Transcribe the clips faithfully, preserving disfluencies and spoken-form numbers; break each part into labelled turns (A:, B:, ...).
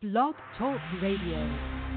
A: Blog Talk Radio.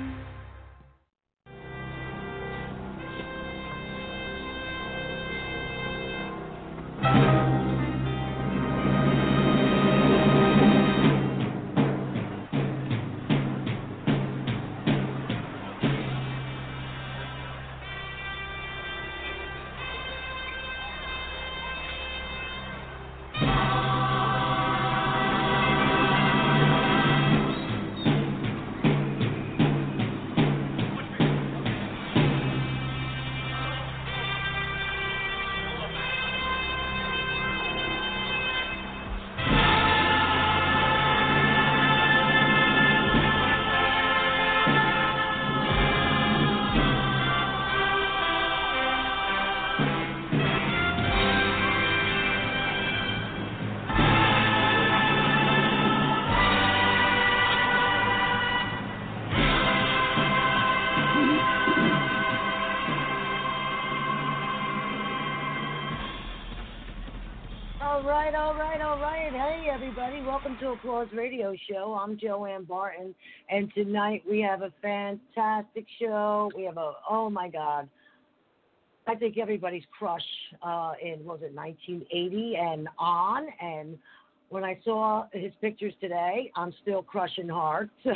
B: Welcome to Applause Radio Show. I'm Joanne Barton, and tonight we have a fantastic show. We have a, oh my God, I think everybody's crush uh, in, what was it, nineteen eighty and on, and when I saw his pictures today, I'm still crushing hard. So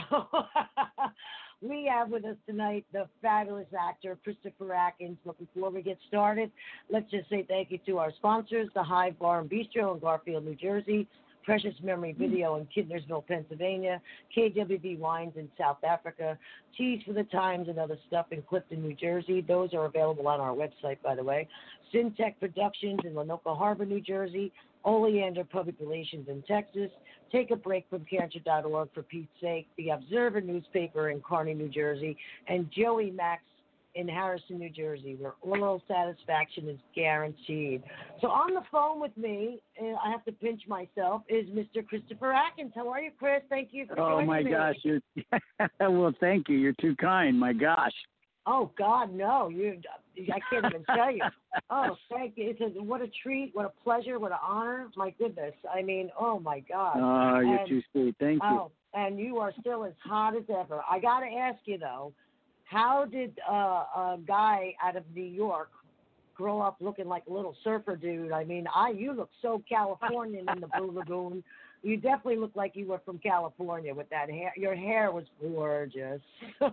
B: we have with us tonight the fabulous actor, Christopher Atkins. But before we get started, let's just say thank you to our sponsors, the Hive Bar and Bistro in Garfield, New Jersey, Precious Memory Video in Kidnersville, Pennsylvania, K W B Wines in South Africa, Tees for the Times and other stuff in Clifton, New Jersey. Those are available on our website, by the way. Syntech Productions in Lenoka Harbor, New Jersey, Oleander Public Relations in Texas, Take a Break from Cancer dot org for Pete's sake, The Observer newspaper in Kearney, New Jersey, and Joey Max in Harrison, New Jersey, where oral satisfaction is guaranteed. So on the phone with me, and I have to pinch myself, is Mister Christopher Atkins. How are you, Chris? Thank you for
C: oh,
B: joining
C: my
B: me.
C: gosh. You're well, thank you. You're too kind. My gosh.
B: Oh, God, no. You, I can't even tell you. Oh, thank you. It's a, what a treat, what a pleasure, what an honor. My goodness. I mean, oh, my God.
C: Oh, you're
B: and,
C: too sweet. Thank you.
B: Oh, and you are still as hot as ever. I got to ask you, though, how did uh, a guy out of New York grow up looking like a little surfer dude? I mean, I you look so Californian in the Blue Lagoon. You definitely look like you were from California with that hair. Your hair was gorgeous.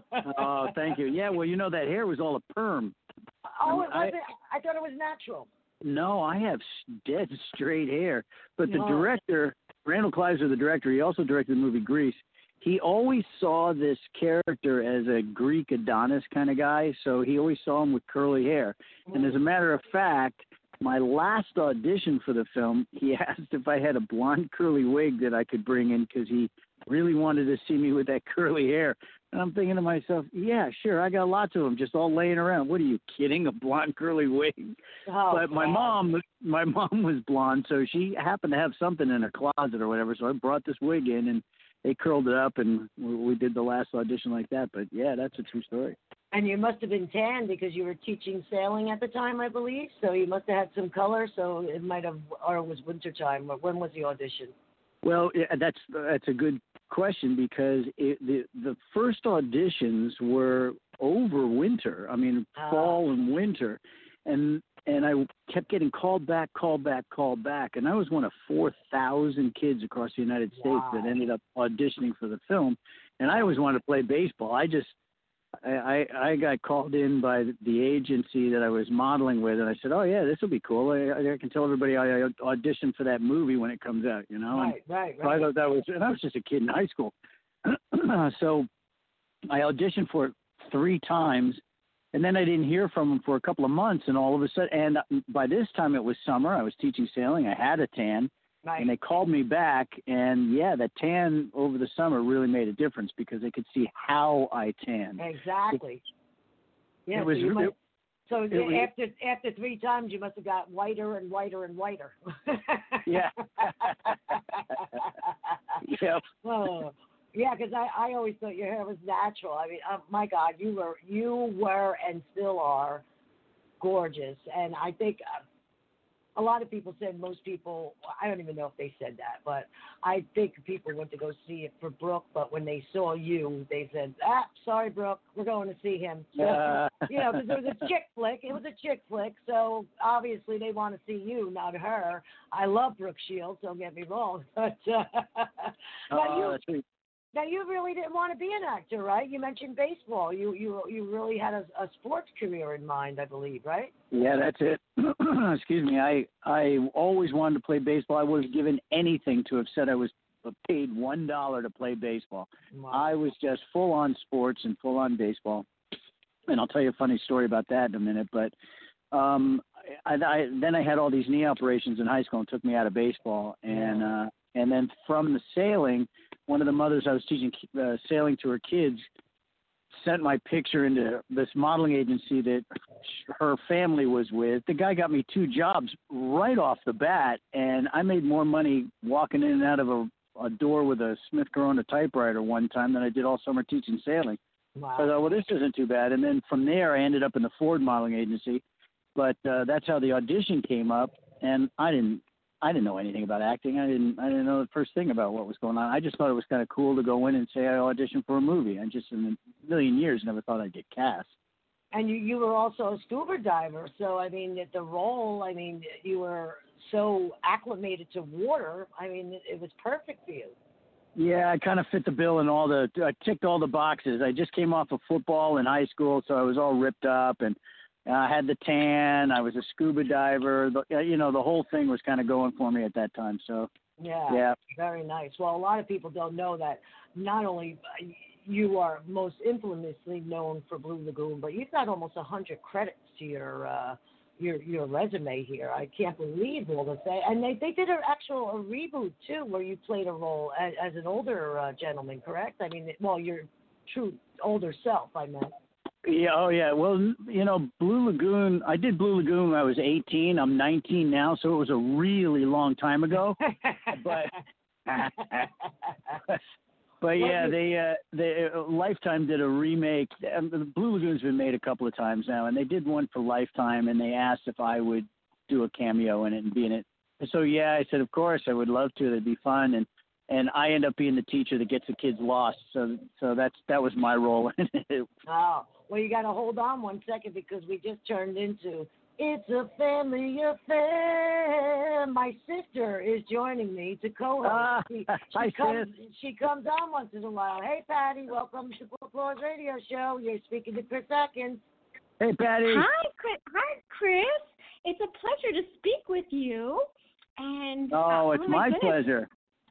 C: Oh, thank you. Yeah, well, you know, that hair was all a perm.
B: Oh, it
C: I,
B: wasn't? I thought it was natural.
C: No, I have dead straight hair. But the
B: Oh.
C: director, Randall Kleiser, the director, he also directed the movie Grease. He always saw this character as a Greek Adonis kind of guy, so he always saw him with curly hair. And as a matter of fact, my last audition for the film, he asked if I had a blonde curly wig that I could bring in because he really wanted to see me with that curly hair. And I'm thinking to myself, yeah, sure, I got lots of them just all laying around. What are you kidding? A blonde curly wig?
B: Oh,
C: but my
B: God.
C: mom, my mom was blonde, so she happened to have something in her closet or whatever. So I brought this wig in and they curled it up, and we did the last audition like that. But, yeah, that's a true story.
B: And you must have been tan because you were teaching sailing at the time, I believe. So you must have had some color. So it might have, or it was wintertime. When was the audition?
C: Well, yeah, that's that's a good question because it, the the first auditions were over winter. I mean,
B: Ah.
C: fall and winter, and and I kept getting called back, called back, called back, and I was one of four thousand kids across the United States
B: Wow.
C: that ended up auditioning for the film. And I always wanted to play baseball. I just I, I I got called in by the agency that I was modeling with, and I said, "Oh yeah, this will be cool. I, I can tell everybody I auditioned for that movie when it comes out." You know,
B: Right, right,
C: so I
B: right.
C: thought that was, and I was just a kid in high school. So I auditioned for it three times, and then I didn't hear from them for a couple of months, and all of a sudden, and by this time it was summer. I was teaching sailing. I had a tan.
B: Right.
C: And they called me back, and, yeah, the tan over the summer really made a difference because they could see how I tanned.
B: Exactly. Yeah,
C: it was,
B: so, you
C: it,
B: might, so
C: it was,
B: after after three times, you must have got whiter and whiter and whiter.
C: Yeah. Yep.
B: Oh, yeah, because I, I always thought your hair was natural. I mean, uh, my God, you were you were and still are gorgeous, and I think. Uh, a lot of people said most people, I don't even know if they said that, but I think people went to go see it for Brooke, but when they saw you, they said, ah, sorry, Brooke, we're going to see him. So,
C: Uh.
B: you know, because it was a chick flick. It was a chick flick, so obviously they want to see you, not her. I love Brooke Shields, don't get me wrong. But uh, now,
C: Oh,
B: you,
C: that's sweet.
B: now, you really didn't want to be an actor, right? You mentioned baseball. You you, you really had a, a sports career in mind, I believe, right?
C: Yeah, that's it. Excuse me. I I always wanted to play baseball. I would have given anything to have said I was paid one dollar to play baseball.
B: Wow.
C: I was just full on sports and full on baseball. And I'll tell you a funny story about that in a minute. But um, I, I then I had all these knee operations in high school and took me out of baseball. And uh, and then from the sailing, one of the mothers I was teaching uh, sailing to her kids sent my picture into this modeling agency that her family was with. The guy got me two jobs right off the bat, and I made more money walking in and out of a, a door with a Smith Corona typewriter one time than I did all summer teaching sailing.
B: Wow.
C: So I thought, well, this isn't too bad. And then from there, I ended up in the Ford modeling agency. But uh, that's how the audition came up, and I didn't I didn't know anything about acting. I didn't I didn't know the first thing about what was going on. I just thought it was kind of cool to go in and say I auditioned for a movie. I just in a million years never thought I'd get cast.
B: And you, you were also a scuba diver, so I mean, the role, I mean, you were so acclimated to water. I mean, it, it was perfect for you.
C: Yeah, I kind of fit the bill in all the I ticked all the boxes. I just came off of football in high school, so I was all ripped up and I had the tan. I was a scuba diver. The, you know, the whole thing was kind of going for me at that time. So,
B: yeah,
C: yeah,
B: very nice. Well, a lot of people don't know that not only you are most infamously known for Blue Lagoon, but you've got almost a hundred credits to your uh, your your resume here. I can't believe all the things. And they they did an actual a reboot too, where you played a role as, as an older uh, gentleman, correct? I mean, well, your true older self, I meant.
C: Yeah, oh yeah. Well, you know, Blue Lagoon. I did Blue Lagoon when I was eighteen. I'm nineteen now, so it was a really long time ago. but, but yeah, they uh, they uh, Lifetime did a remake. Um, Blue Lagoon's been made a couple of times now, and they did one for Lifetime, and they asked if I would do a cameo in it and be in it. So yeah, I said of course I would love to. That'd be fun, and and I end up being the teacher that gets the kids lost. So so that's that was my role in it.
B: Oh. Well, you got to hold on one second because we just turned into It's a Family Affair. My sister is joining me to co-host.
C: Ah,
B: she,
C: hi,
B: she, comes,
C: sis.
B: she comes on once in a while. Hey, Patty, welcome to Full Applause Radio Show. You're speaking to Chris Atkins.
C: Hey, Patty.
D: Hi, Chris. Hi, Chris. It's a pleasure to speak with you. And
C: Oh,
D: uh,
C: it's
D: oh
C: my,
D: my
C: pleasure.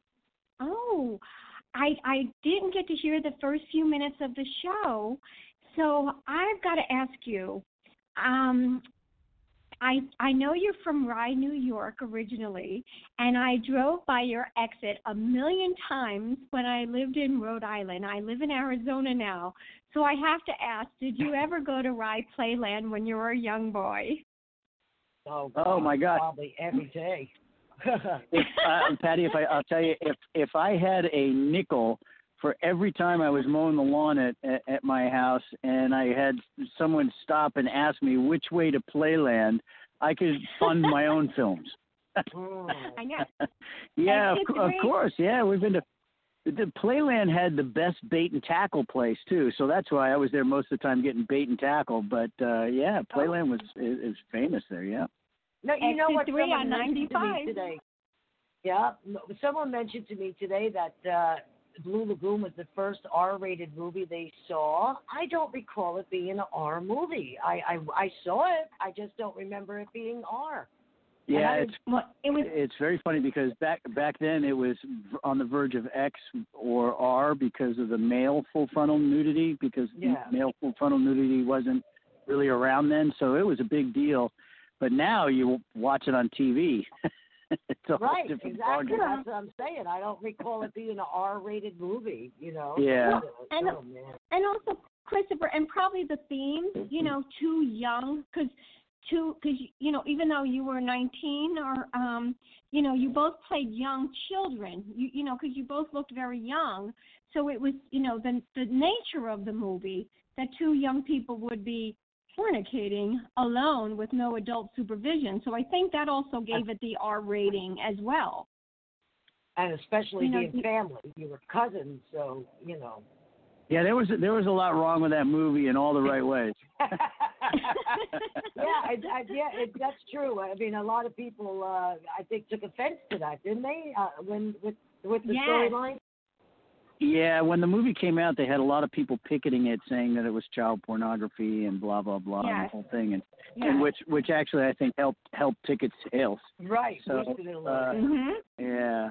D: Oh, I I didn't get to hear the first few minutes of the show. So I've got to ask you, um, I I know you're from Rye, New York originally, and I drove by your exit a million times when I lived in Rhode Island. I live in Arizona now, so I have to ask, did you ever go to Rye Playland when you were a young boy?
B: Oh,
C: Oh, my God.
B: Probably every day.
C: if, uh, Patty, if I, I'll tell you, if if I had a nickel for every time I was mowing the lawn at, at at my house, and I had someone stop and ask me which way to Playland, I could fund my own films.
D: I know.
C: yeah, of,
D: It's
C: of
D: great.
C: course. Yeah, we've been to. The Playland had the best bait and tackle place too, so that's why I was there most of the time getting bait and tackle. But uh, yeah, Playland was is, is famous there. Yeah.
B: No, you know what?
D: Exit three
B: Someone
D: on
B: mentioned to me
D: ninety-five.
B: today. Yeah, no, someone mentioned to me today that uh, Blue Lagoon was the first R-rated movie they saw. I don't recall it being an R movie. I, I, I saw it. I just don't remember it being R.
C: Yeah,
B: And I
C: it's
D: Well, it was
C: it's very funny because back back then it was on the verge of X or R because of the male full frontal nudity because
B: Yeah.
C: male full frontal nudity wasn't really around then, so it was a big deal. But now you watch it on T V. It's a whole
B: Right,
C: different
B: exactly.
C: ballgame.
B: That's what I'm saying. I don't recall it being an R-rated movie, you know.
C: Yeah.
D: And-
B: oh, man.
D: and also Christopher, and probably the theme, you know, too young, because too, because you know, even though you were nineteen, or um, you know, you both played young children, you you know, because you both looked very young, so it was, you know, the the nature of the movie that two young people would be fornicating alone with no adult supervision. So I think that also gave it the R rating as well.
B: And especially
D: you know,
B: being
D: you,
B: family, you were cousins, so you know.
C: Yeah, there was there was a lot wrong with that movie in all the right ways.
B: yeah, I, I, yeah, it, that's true. I mean, a lot of people, uh, I think, took offense to that, didn't they? Uh, when with with the
D: yes.
B: storyline.
C: Yeah, when the movie came out, they had a lot of people picketing it, saying that it was child pornography and blah blah blah,
D: yes.
C: and the whole thing, and,
D: yes.
C: and which which actually I think helped helped ticket sales.
B: Right.
C: So, uh,
D: mm-hmm.
C: yeah,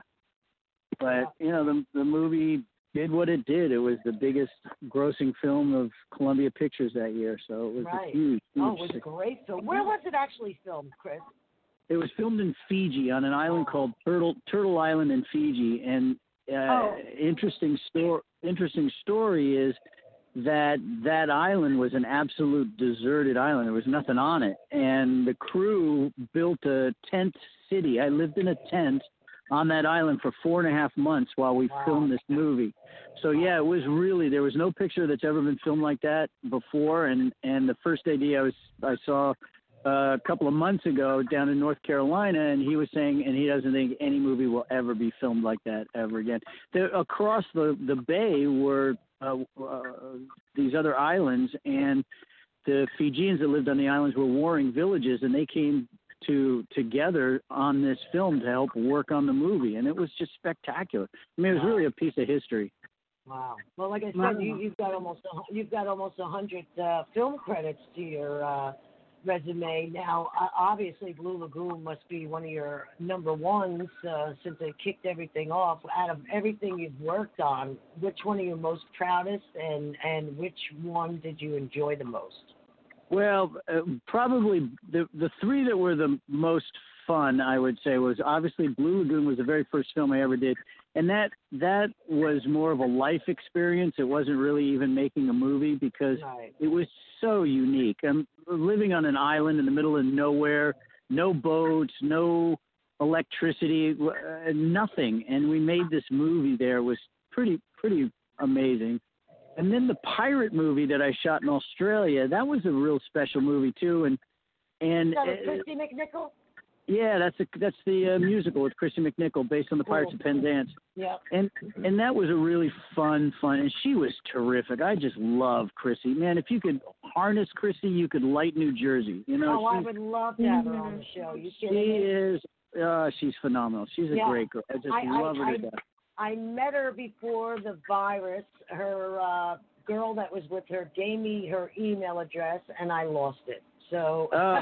C: but you know the the movie did what it did. It was the biggest grossing film of Columbia Pictures that year, so it was
B: right.
C: a huge, huge.
B: Oh, it was a great film. Where was it actually filmed, Chris?
C: It was filmed in Fiji on an island called Turtle Turtle Island in Fiji, and uh,
D: oh.
C: interesting story. Interesting story is that that island was an absolute deserted island. There was nothing on it, and the crew built a tent city. I lived in a tent on that island for four and a half months while we
B: wow.
C: filmed this movie. So yeah, it was really, there was no picture that's ever been filmed like that before. And, and the first A D I was, I saw uh, a couple of months ago down in North Carolina, and he was saying, and he doesn't think any movie will ever be filmed like that ever again. There, across the, the bay were uh, uh, these other islands, and the Fijians that lived on the islands were warring villages, and they came to together on this film to help work on the movie, and it was just spectacular. I mean, it was
B: wow.
C: really a piece of history.
B: Wow. Well, like I said,
C: wow.
B: you, you've got almost a, you've got almost a hundred uh, film credits to your uh, resume now. Uh, obviously, Blue Lagoon must be one of your number ones uh, since they kicked everything off. Out of everything you've worked on, which one are you most proudest, and and which one did you enjoy the most?
C: Well, uh, probably the the three that were the most fun, I would say, was obviously Blue Lagoon was the very first film I ever did, and that that was more of a life experience. It wasn't really even making a movie because
B: right.
C: it was so unique. I'm living on an island in the middle of nowhere, no boats, no electricity, uh, nothing, and we made this movie there. It was pretty pretty amazing. And then the pirate movie that I shot in Australia, that was a real special movie too. And and
B: Is that
C: uh,
B: Christy McNichol?
C: Yeah, that's a, that's the uh, musical with Christy McNichol based on the Pirates
B: cool.
C: of Penzance.
B: Yeah.
C: And and that was a really fun, fun, and she was terrific. I just love Chrissy. Man, if you could harness Chrissy, you could light New Jersey. You know.
B: Oh, I would love to have her on the show. You
C: She
B: kidding me?
C: is. Uh, she's phenomenal. She's a
B: yeah.
C: great girl. I just
B: I,
C: love
B: I,
C: her
B: I,
C: to death.
B: I met her before the virus. Her uh, girl that was with her gave me her email address, and I lost it. So
C: Uh,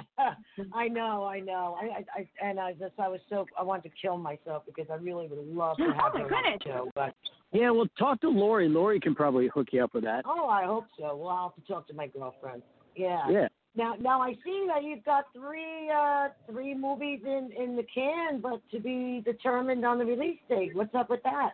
B: I know, I know. I, I, I and I just, I was so, I wanted to kill myself because I really would love to have
D: Oh,
B: her
D: my
B: on the
D: goodness.
B: show. But
C: yeah, well, talk to Lori. Lori can probably hook you up with that.
B: oh, I hope so. Well, I'll have to talk to my girlfriend. Yeah.
C: Yeah.
B: Now, now I see that you've got three, uh, three movies in, in the can, but to be determined on the release date. What's up with that?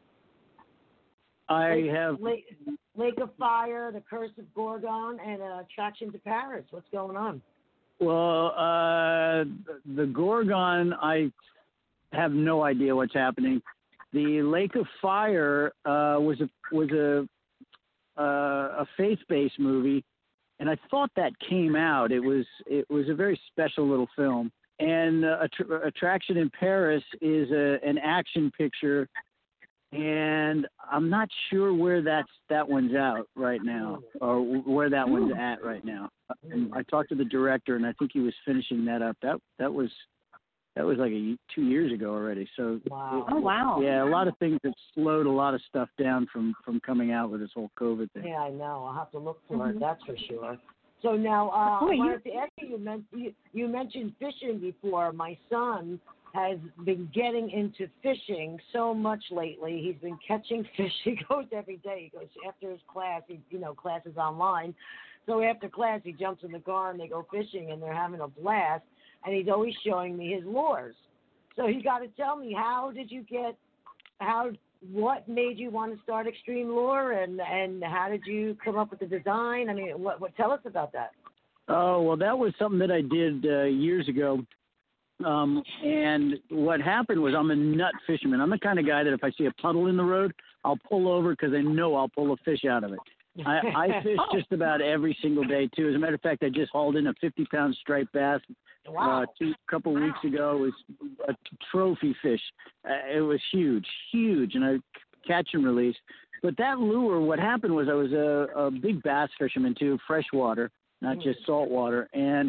C: I
B: Lake,
C: have.
B: Lake, Lake of Fire, The Curse of Gorgon, and uh, Attraction to Paris. What's going on?
C: Well, uh, the Gorgon, I have no idea what's happening. The Lake of Fire uh, was a was a uh, a faith-based movie, and I thought that came out. It was it was a very special little film. And uh, Att- Attraction in Paris is a, an action picture, and I'm not sure where that's that one's out right now, or where that one's at right now. And I talked to the director, and I think he was finishing that up. That that was that was like a, two years ago already. So
B: Wow.
D: Oh, wow.
C: yeah, a lot of things have slowed a lot of stuff down from, from coming out with this whole COVID thing.
B: Yeah, I know. I'll have to look for
D: Mhm.
B: it. That's for sure. So now, uh,
D: Oh,
B: I
D: you-
B: wanted to ask you, you, men- you, you mentioned fishing before. My son has been getting into fishing so much lately. He's been catching fish. He goes every day. He goes after his class. He, you know, class is online. So after class, he jumps in the car and they go fishing, and they're having a blast. And he's always showing me his lures. So you got to tell me, how did you get, how, what made you want to start Extreme Lure, and, and how did you come up with the design? I mean, what, what tell us about that.
C: Oh, well, that was something that I did uh, years ago. Um, and what happened was, I'm a nut fisherman. I'm the kind of guy that if I see a puddle in the road, I'll pull over because I know I'll pull a fish out of it. I, I fish
D: Oh.
C: just about every single day too. As a matter of fact, I just hauled in a fifty pound striped bass
B: Wow.
C: uh, two couple
B: Wow.
C: weeks ago. It was a trophy fish. Uh, it was huge, huge, and I catch and release. But that lure, what happened was I was a, a big bass fisherman too, freshwater, not just saltwater, and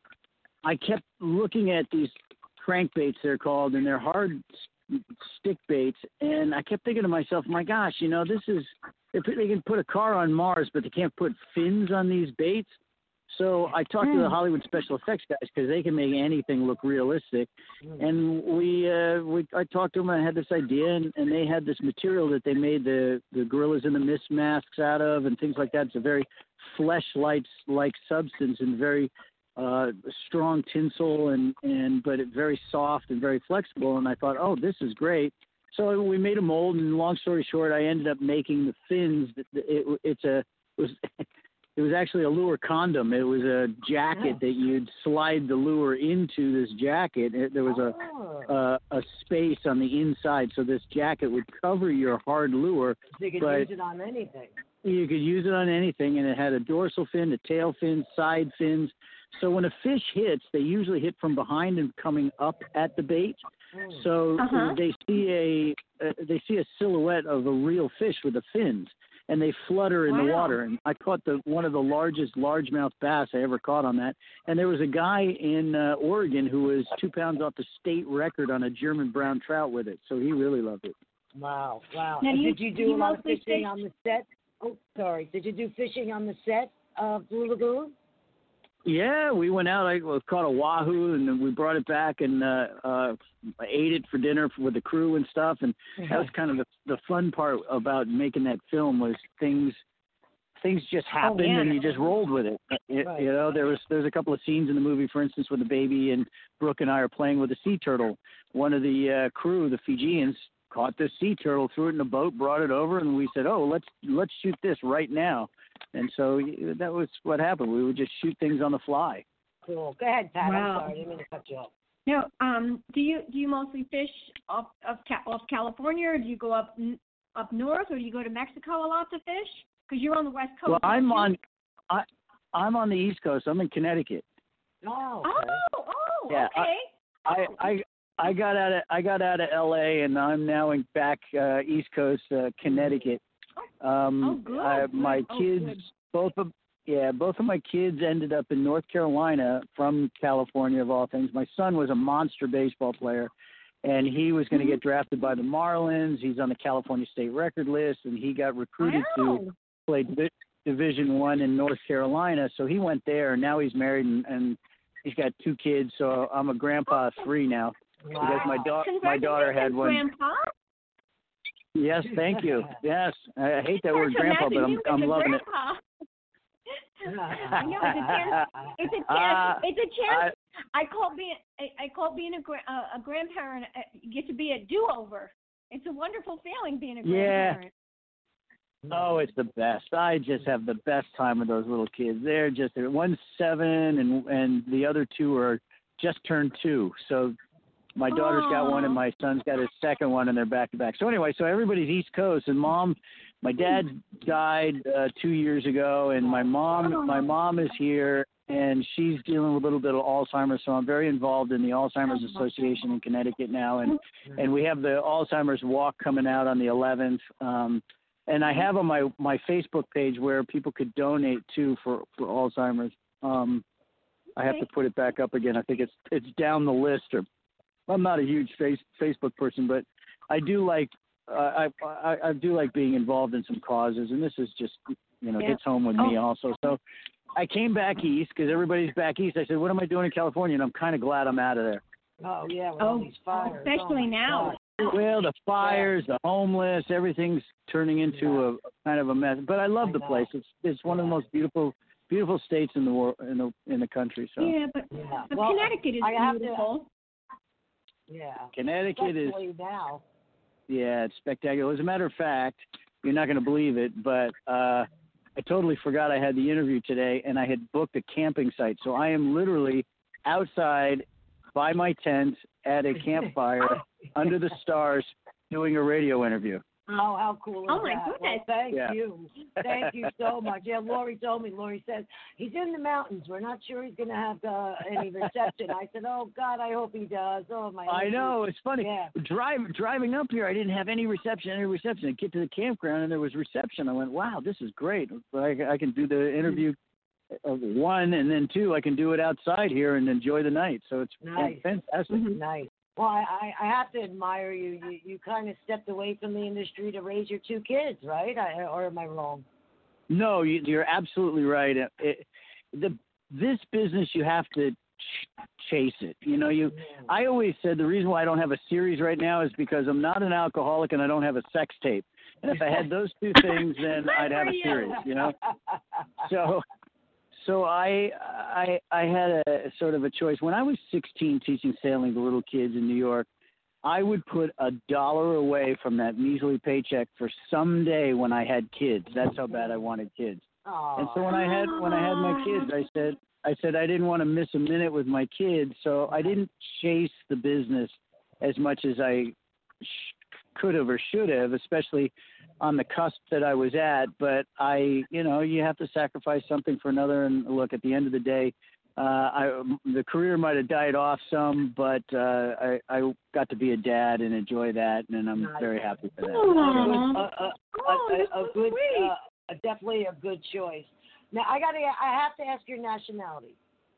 C: I kept looking at these crankbaits, they're called, and they're hard stick baits, and I kept thinking to myself, my gosh, you know, this is, if they can put a car on Mars, but they can't put fins on these baits. So I talked
D: Mm.
C: to the Hollywood special effects guys because they can make anything look realistic. And we, uh, we, I talked to them. I had this idea, and, and they had this material that they made the the gorillas in the mist masks out of, and things like that. It's a very fleshlight like substance and very uh, strong tinsel, and and but it very soft and very flexible. And I thought, oh, this is great. So we made a mold, and long story short, I ended up making the fins. It, it, it's a it was. It was actually a lure condom. It was a jacket that you'd slide the lure into this jacket. It, there was a,
B: Oh.
C: a a space on the inside, so this jacket would cover your hard lure.
B: So you could
C: but
B: use it on anything.
C: You could use it on anything, and it had a dorsal fin, a tail fin, side fins. So when a fish hits, they usually hit from behind and coming up at the bait.
B: Mm.
C: So
D: Uh-huh.
C: they see a uh, they see a silhouette of a real fish with the fins, and they flutter in the
D: Wow.
C: water. And I caught the one of the largest largemouth bass I ever caught on that. And there was a guy in uh, Oregon who was two pounds off the state record on a German brown trout with it. So he really loved it.
B: Wow, wow.
D: Now,
B: And
D: you-
B: did you do
D: you
B: a lot of
D: mostly
B: fishing
D: fish-
B: on the set? Oh, sorry. Did you do fishing on the set of Blue Lagoon?
C: Yeah, we went out. I caught a wahoo, and then we brought it back and uh, uh, ate it for dinner with the crew and stuff. And that was kind of the, the fun part about making that film was things things just happened
D: yeah.
C: and you just rolled with it. It-
B: Right.
C: You know, there was there's a couple of scenes in the movie, for instance, with the baby and Brooke and I are playing with a sea turtle. One of the uh, crew, the Fijians, caught this sea turtle, threw it in a boat, brought it over, and we said, "Oh, let's let's shoot this right now." And so that was what happened. We would just shoot things on the fly.
B: Cool. Go ahead, Pat.
D: Wow.
B: I'm sorry. I didn't mean to cut you off.
D: Now, um, do you do you mostly fish off of Ca- off California, or do you go up n- up north, or do you go to Mexico a lot to fish? Because you're on the West Coast.
C: Well, I'm
D: aren't you?
C: on I I'm on the East Coast. I'm in Connecticut.
B: Oh,
D: Oh,
B: okay.
D: oh,
C: Yeah,
D: okay.
C: I I I got out of I got out of L A and I'm now in back uh, East Coast, uh, Connecticut. Um,
D: Oh, good,
C: I, my
D: good. Oh,
C: kids,
D: good.
C: both of yeah, both of my kids ended up in North Carolina from California of all things. My son was a monster baseball player, and he was going to get drafted by the Marlins. He's on the California State record list, and he got recruited to
D: Wow.
C: play Divi- Division One in North Carolina. So he went there, and now he's married and, and he's got two kids. So I'm a grandpa of three now. Because my daughter, my daughter had one.
D: Grandpa.
C: Yes, thank you. Yes, I I hate that word,
D: Hard to
C: grandpa, but
D: imagine
C: I'm
D: you
C: I'm
D: as a
C: loving it.
D: grandpa. I know it's a chance. It's a chance.
C: Uh,
D: it's a chance. I, call being I, I call being a gra- uh, a grandparent. Uh, you get to be a do-over. It's a wonderful feeling being a
C: Yeah.
D: grandparent.
C: Oh, it's the best. I just have the best time with those little kids. They're just one's seven, and and the other two are just turned two. So my daughter's got one, and
D: Aw.
C: my son's got his second one, and they're back to back. So anyway, so everybody's East Coast, and mom, my dad died uh, two years ago, and my mom, my mom is here, and she's dealing with a little bit of Alzheimer's. So I'm very involved in the Alzheimer's Association in Connecticut now, and and we have the Alzheimer's Walk coming out on the eleventh. Um, and I have on my my Facebook page where people could donate to for for Alzheimer's. Um, I have to put it back up again. I think it's it's down the list, or I'm not a huge face, Facebook person, but I do like uh, I, I I do like being involved in some causes, and this is just you know
D: Yeah.
C: hits home with me also. So I came back east because everybody's back east. I said, what am I doing in California? And I'm kind of glad I'm out of there.
B: Oh, yeah, with all
D: Oh,
B: these fires.
D: especially
B: Oh, my
D: now.
B: God.
C: Well, the fires, the homeless, everything's turning into a, a kind of a mess. But I love
B: I
C: the
B: know.
C: place. It's it's one of the
B: Yeah.
C: most beautiful beautiful states in the world in the in the country. So
D: Yeah, but,
B: Yeah.
D: but
B: Well,
D: Connecticut is
B: I have to-
D: beautiful.
B: Yeah.
C: Connecticut is
B: Especially now.
C: yeah, it's spectacular. As a matter of fact, you're not going to believe it, but uh, I totally forgot I had the interview today, and I had booked a camping site. So I am literally outside by my tent at a campfire under the stars doing a radio interview.
B: Oh, how cool is
D: Oh, my
B: that?
D: goodness.
B: Well, thank
C: Yeah.
B: you. Thank you so much. Yeah, Lori told me. Lori said, he's in the mountains. We're not sure he's going to have uh, any reception. I said, oh, God, I hope he does. Oh, my
C: I know. It's funny.
B: Yeah.
C: Drive, driving up here, I didn't have any reception, any reception. I get to the campground, and there was reception. I went, wow, this is great. I, I can do the interview, of one, and then two, I can do it outside here and enjoy the night. So it's
B: Nice.
C: fantastic.
D: Mhm.
B: Nice. Well, I, I have to admire you. You you kind of stepped away from the industry to raise your two kids, right? I, or am I wrong?
C: No, you, you're absolutely right. It, it, the this business, you have to ch- chase it. You know, you. I always said the reason why I don't have a series right now is because I'm not an alcoholic and I don't have a sex tape. And if I had those two things, then I'd have a series. You know, so. So I, I I had a sort of a choice. When I was sixteen teaching sailing to little kids in New York, I would put a dollar away from that measly paycheck for someday when I had kids. That's how bad I wanted kids.
B: Aw.
C: And so when I had when I had my kids, I said I said I didn't want to miss a minute with my kids, so I didn't chase the business as much as I sh- could have or should have, especially on the cusp that I was at. But I, you know, you have to sacrifice something for another. And look, at the end of the day, uh, I, the career might have died off some, but uh, I, I got to be a dad and enjoy that, and I'm
B: Nice.
C: very happy for that.
B: A,
D: Aw.
B: a, a,
D: Oh,
B: a,
D: that's
B: a
D: so
B: good,
D: sweet.
B: uh, a, definitely a good choice. Now I got to, I have to ask your nationality.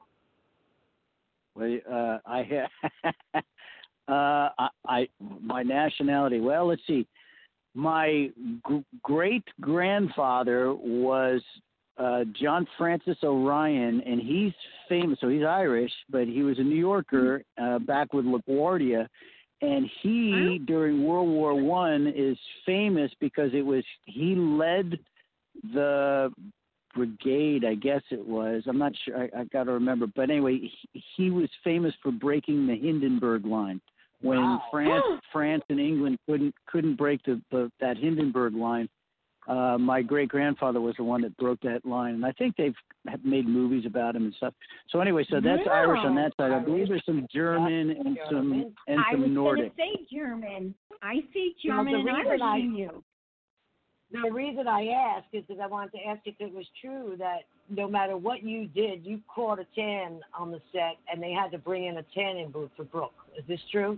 C: Well, uh, I, uh, I, I, my nationality. Well, let's see. My g- great grandfather was uh, John Francis Orion, and he's famous. So he's Irish, but he was a New Yorker uh, back with LaGuardia, and he during World War One is famous because it was he led the brigade, I guess it was. I'm not sure. I, I got to remember, but anyway, he, he was famous for breaking the Hindenburg Line. When
B: Wow.
C: France, France and England couldn't couldn't break the, the that Hindenburg line, uh, my great grandfather was the one that broke that line, and I think they've have made movies about him and stuff. So anyway, so that's
D: Wow.
C: Irish on that side. I believe there's some German and some and
D: I was
C: some Nordic.
D: going to say German. I see
B: Now,
D: German
B: the
D: and
B: reason
D: Irish
B: I-
D: in you.
B: The reason I ask is because I wanted to ask if it was true that no matter what you did, you caught a tan on the set, and they had to bring in a tanning booth for Brooke. Is this true?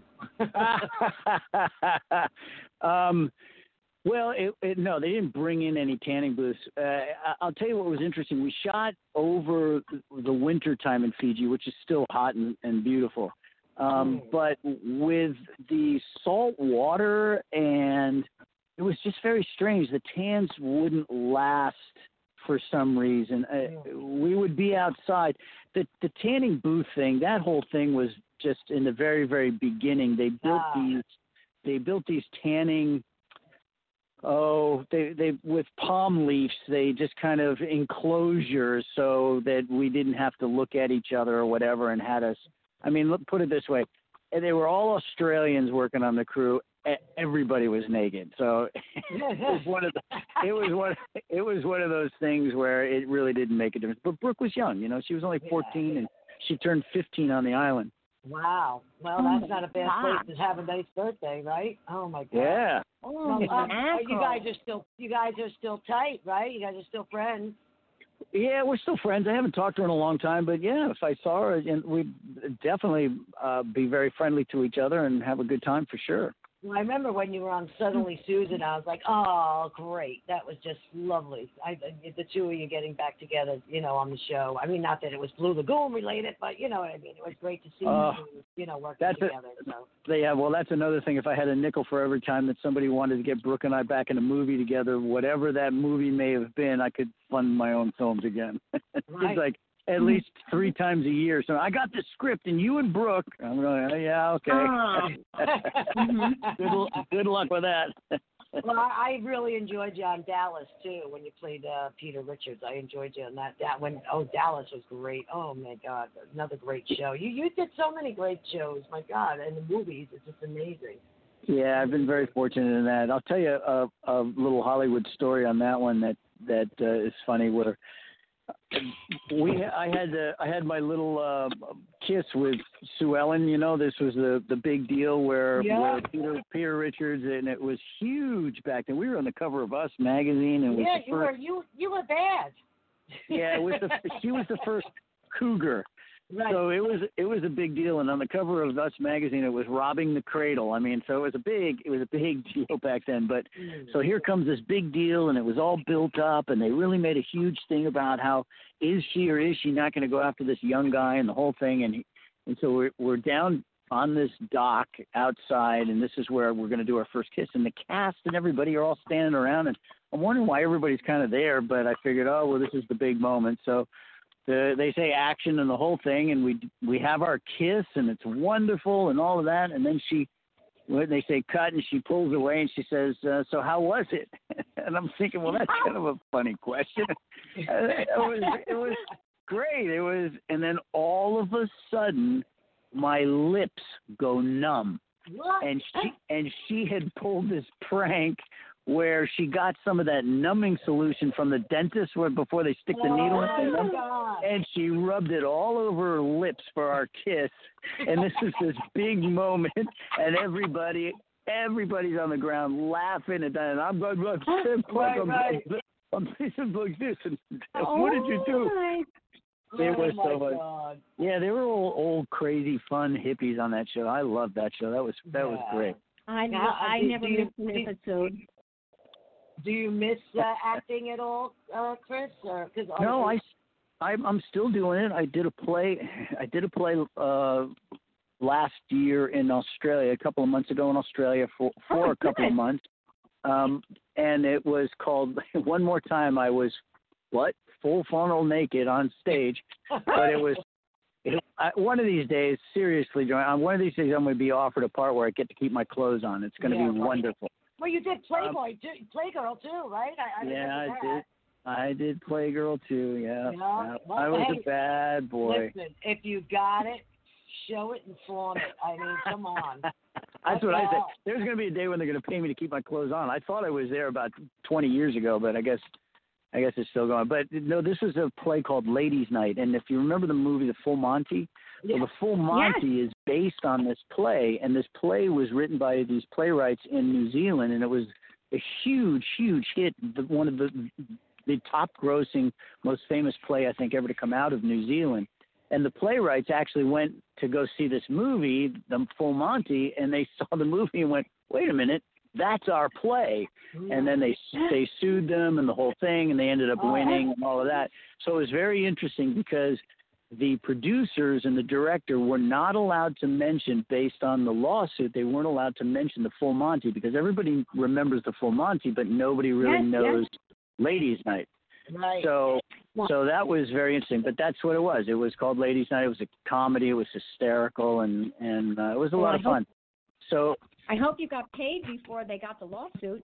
C: um, well, it, it, no, they didn't bring in any tanning booths. Uh, I, I'll tell you what was interesting. We shot over the winter time in Fiji, which is still hot and, and beautiful. Um, but with the salt water, and it was just very strange. The tans wouldn't last for some reason. Uh, we would be outside. The the tanning booth thing, that whole thing was just in the very, very beginning. They built
B: Ah.
C: these they built these tanning oh, they they with palm leaves, they just kind of enclosures so that we didn't have to look at each other or whatever, and had us I mean, look, put it this way. They were all Australians working on the crew. Everybody was naked, so it was one of the, it was one it was one of those things where it really didn't make a difference. But Brooke was young, you know, she was only fourteen, and she turned fifteen on the island.
B: Wow. Well,
D: Oh,
B: that's not a bad
D: God.
B: place to have a nice birthday, right? Oh my God.
C: Yeah.
D: Oh,
B: Well, um,
D: mackerel.
B: you guys are still you guys are still tight, right? You guys are still friends.
C: Yeah, we're still friends. I haven't talked to her in a long time, but yeah, if I saw her, and we'd definitely uh, be very friendly to each other and have a good time for sure.
B: Well, I remember when you were on Suddenly Susan, I was like, oh, great. That was just lovely. I, the two of you getting back together, you know, on the show. I mean, not that it was Blue Lagoon related, but you know what I mean. It was great to see
C: Uh,
B: you, two, you know, working
C: that's a-
B: together. So.
C: Yeah, well, that's another thing. If I had a nickel for every time that somebody wanted to get Brooke and I back in a movie together, whatever that movie may have been, I could fund my own films again.
B: Right.
C: It's like at least three times a year. So I got the script, and you and Brooke. I'm going, oh, yeah, okay.
D: Ah. Mhm.
C: good, l- good luck with that.
B: Well, I I really enjoyed you on Dallas too when you played uh, Peter Richards. I enjoyed you on that. That when oh Dallas was great. Oh my God, another great show. You you did so many great shows. My God, and the movies. It's just amazing.
C: Yeah, I've been very fortunate in that. I'll tell you a, a little Hollywood story on that one that that uh, is funny. Where we I had uh, I had my little uh, kiss with Sue Ellen. You know, this was the the big deal where,
B: yeah.
C: where Peter Peter Richards, and it was huge back then. We were on the cover of Us magazine, and
B: yeah,
C: was the
B: you
C: first,
B: were you you were bad.
C: yeah, it was the she was the first cougar.
B: Right.
C: So it was it was a big deal, and on the cover of Us magazine, it was robbing the cradle. I mean, so it was a big it was a big deal back then. But
B: mm.
C: so here comes this big deal, and it was all built up, and they really made a huge thing about how is she or is she not going to go after this young guy and the whole thing, and and so we're we're down on this dock outside, and this is where we're going to do our first kiss, and the cast and everybody are all standing around, and I'm wondering why everybody's kind of there, but I figured, oh well, this is the big moment, so. The, they say action and the whole thing, and we we have our kiss, and it's wonderful and all of that. And then she, when they say cut, and she pulls away, and she says, uh, "So how was it?" And I'm thinking, well, that's kind of a funny question. it was it was great. It was, and then all of a sudden, my lips go numb,
B: What?
C: and she and she had pulled this prank where she got some of that numbing solution from the dentist where before they stick the needle in
B: oh,
C: them,
B: God.
C: and she rubbed it all over her lips for our kiss. And this is this big moment, and everybody, everybody's on the ground laughing at that. And I'm going, look,
B: right,
C: I'm,
B: right.
C: I'm facing like this. And
D: Oh,
C: what did you do?
D: my.
C: It was
B: oh,
C: so
B: my
C: much.
B: God.
C: Yeah, they were all old, crazy, fun hippies on that show. I loved that show. That was that was
B: Yeah.
C: great.
D: I,
B: Now,
D: I
B: do-
D: never
B: do you-
D: missed an
B: do-
D: episode.
B: Do you miss uh, acting at all, uh, Chris? Or, cause
C: No, I, I'm, I'm still doing it. I did a play. I did a play uh, last year in Australia, a couple of months ago in Australia for for
D: Oh,
C: a couple
D: good.
C: of months, um, and it was called One More Time. I was what full frontal naked on stage, but it was. It, I, one of these days, seriously, Joanne, on one of these days, I'm going to be offered a part where I get to keep my clothes on. It's going to
B: Yeah,
C: be
B: right.
C: wonderful.
B: Well, you did Playboy, too, Playgirl too, right? I, I
C: Yeah, I
B: remember
C: did. I did Playgirl too. Yeah,
B: Yeah,
C: yeah.
B: well,
C: I was
B: hey,
C: a bad boy.
B: Listen, if you got it, show it and flaunt it. I mean, come on.
C: That's what I said.
B: Wow.
C: There's going to be a day when they're going to pay me to keep my clothes on. I thought I was there about twenty years ago, but I guess I guess it's still going. But no, this is a play called Ladies' Night, and if you remember the movie The Full Monty,
B: Yeah.
C: well, The Full Monty is based on this play, and this play was written by these playwrights in New Zealand, and it was a huge, huge hit. The, one of the the top-grossing, most famous play I think ever to come out of New Zealand. And the playwrights actually went to go see this movie, The Full Monty, and they saw the movie and went, "Wait a minute, that's our play." And then they they sued them and the whole thing, and they ended up winning and all of that. So it was very interesting because the producers and the director were not allowed to mention, based on the lawsuit, they weren't allowed to mention the Full Monty because everybody remembers the Full Monty, but nobody really
D: Yes,
C: knows
D: yes.
C: Ladies' Night.
B: Right.
C: So, so that was very interesting. But that's what it was. It was called Ladies' Night. It was a comedy. It was hysterical, and and uh, it was a
D: Well,
C: lot
D: I
C: of
D: hope-
C: fun. So,
D: I hope you got paid before they got the lawsuit.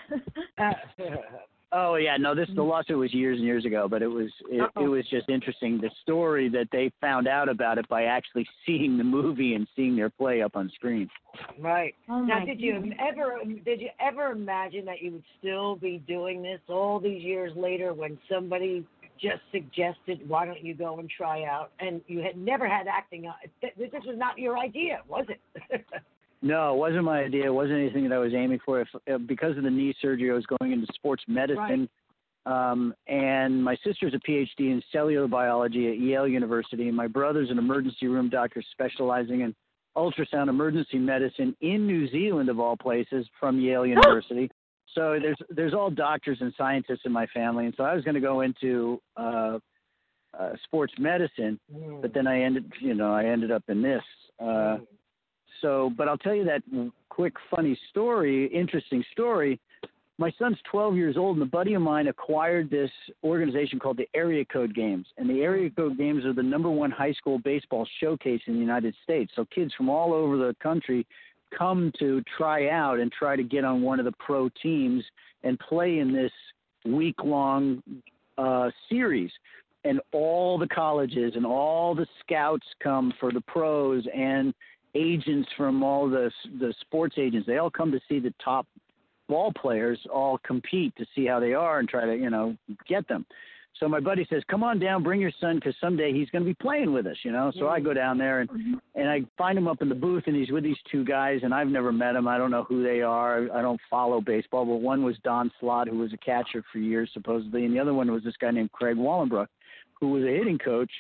C: oh yeah, no, this the lawsuit was years and years ago, but it was it, it
D: Uh-oh.
C: was just interesting the story that they found out about it by actually seeing the movie and seeing their play up on screen.
B: Right.
D: Oh,
B: now,
D: my
B: did you
D: goodness.
B: ever did you ever imagine that you would still be doing this all these years later when somebody just suggested, "Why don't you go and try out?" And you had never had acting. on- th- This was not your idea, was it?
C: No, it wasn't my idea. It wasn't anything that I was aiming for. If, uh, because of the knee surgery, I was going into sports medicine. Um, and my sister's a P H D in cellular biology at Yale University, and my brother's an emergency room doctor specializing in ultrasound emergency medicine in New Zealand, of all places, from Yale University. So there's there's all doctors and scientists in my family, and so I was going to go into uh, uh, sports medicine,
B: Mm.
C: but then I ended, you know, I ended up in this. Uh, so, but I'll tell you that quick, funny story, interesting story. My son's twelve years old, and a buddy of mine acquired this organization called the Area Code Games. And the Area Code Games are the number one high school baseball showcase in the United States. So kids from all over the country come to try out and try to get on one of the pro teams and play in this week-long uh, series. And all the colleges and all the scouts come for the pros, and agents from all the the sports agents. They all come to see the top ball players all compete to see how they are and try to, you know, get them. So my buddy says, come on down, bring your son, because someday he's going to be playing with us, you know. So I go down there, and, and I find him up in the booth, and he's with these two guys, and I've never met them. I don't know who they are. I don't follow baseball, but one was Don Slott, who was a catcher for years, supposedly, and the other one was this guy named Craig Wallenbrook, who was a hitting coach,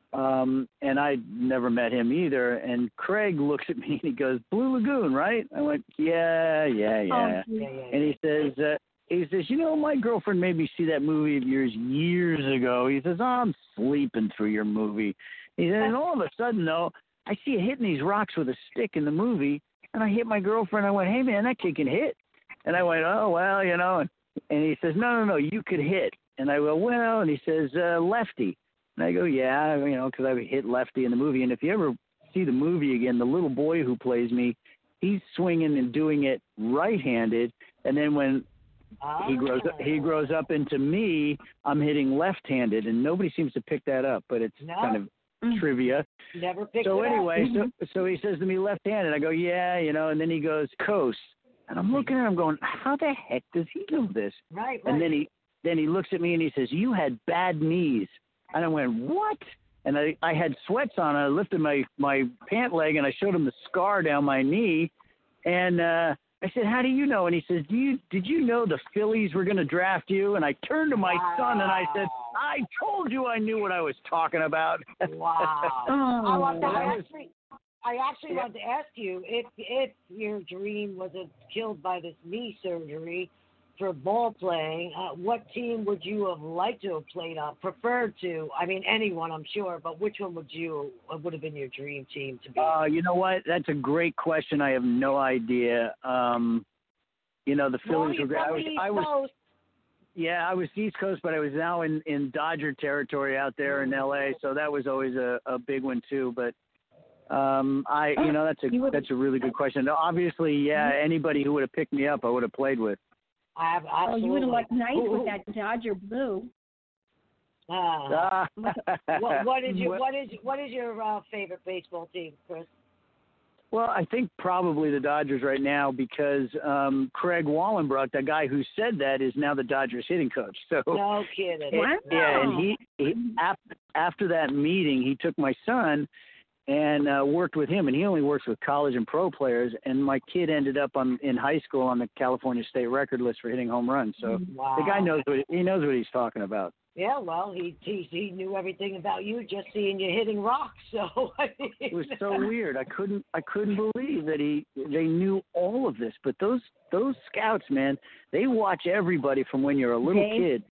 C: um, and I never met him either. And Craig looks at me, and he goes, Blue Lagoon, right? I went, yeah, yeah, yeah.
D: Oh,
C: and he says, uh, He says, you know, my girlfriend made me see that movie of yours years ago. He says, oh, I'm sleeping through your movie. He says, and all of a sudden, though, I see you hitting these rocks with a stick in the movie, and I hit my girlfriend. I went, hey, man, that kid can hit. And I went, oh, well, you know. And, and he says, no, no, no, you could hit. And I go, well, and he says, uh, lefty. And I go, yeah, you know, because I hit lefty in the movie. And if you ever see the movie again, the little boy who plays me, he's swinging and doing it right-handed. And then when He grows up, he grows up into me, I'm hitting left-handed, and nobody seems to pick that up, but it's
B: no.
C: kind of trivia.
B: Never picked
C: so
B: it
C: anyway,
B: up.
C: so so he says to me left-handed. I go, yeah, you know, and then he goes, coast. And I'm looking at him going, how the heck does he know this?
B: Right, right.
C: And then he then he looks at me and he says, you had bad knees. And I went, what? And I, I had sweats on. I lifted my, my pant leg, and I showed him the scar down my knee. And uh I said, how do you know? And he says, do you, did you know the Phillies were going to draft you? And I turned to my
B: wow.
C: son and I said, I told you I knew what I was talking about.
B: Wow.
D: Oh.
B: I, want to, I actually, I actually wanted to ask you if if your dream wasn't killed by this knee surgery for ball playing, uh, what team would you have liked to have played on, preferred to? I mean, anyone, I'm sure, but which one would you, would have been your dream team to be?
C: Uh, you know what? That's a great question. I have no idea. Um, you know, the Phillies
B: well,
C: were great. I was, I was,
B: Coast.
C: yeah, I was East Coast, but I was now in, in Dodger territory out there in L A, so that was always a, a big one too. But um, I, you know, that's a that's a really good question. Obviously, yeah, anybody who would have picked me up, I would have played with.
B: I have,
D: Oh, you would have looked nice
B: Ooh.
D: with that Dodger blue.
B: Uh,
C: Ah.
B: what, what is your what is what is your uh, favorite baseball team, Chris?
C: Well, I think probably the Dodgers right now because um, Craig Wallenbrook, the guy who said that, is now the Dodgers hitting coach. So
B: No kidding.
C: it- yeah, and he, he after, after that meeting, he took my son and uh, worked with him, and he only works with college and pro players. And my kid ended up on in high school on the California state record list for hitting home runs. So
B: Wow.
C: the guy knows what he knows what he's talking about.
B: Yeah, well, he, he he knew everything about you just seeing you hitting rocks. So I mean,
C: It was so weird. I couldn't I couldn't believe that he they knew all of this. But those those scouts, man, they watch everybody from when you're a little
D: Dave?
C: kid.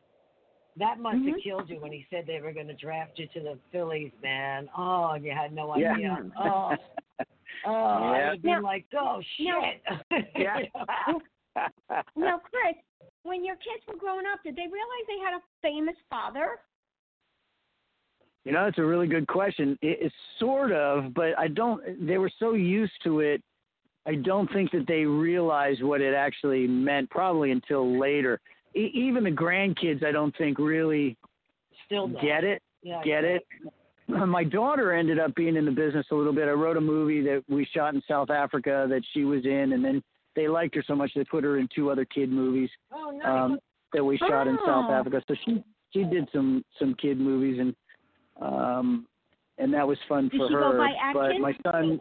B: that must
D: Mhm.
B: have killed you when he said they were going to draft you to the Phillies, man. Oh, and you had no
C: Yeah.
B: idea. Oh, oh, I
C: Yeah.
B: would have been
D: Now-
B: like, oh shit.
C: Yeah.
D: Now, Chris, when your kids were growing up, did they realize they had a famous father?
C: You know, it's a really good question. It, it's sort of, but I don't. They were so used to it. I don't think that they realized what it actually meant. Probably until later. E- even the grandkids, I don't think really
B: Still no.
C: get it.
B: Yeah,
C: Get it? My daughter ended up being in the business a little bit. I wrote a movie that we shot in South Africa that she was in, and then they liked her so much they put her in two other kid movies
B: Oh, nice.
C: um, that we shot in South
D: Oh.
C: Africa. So she she did some some kid movies, and um, and that was fun
D: Did
C: for
D: she
C: her.
D: go by
C: But
D: Atkins?
C: my son,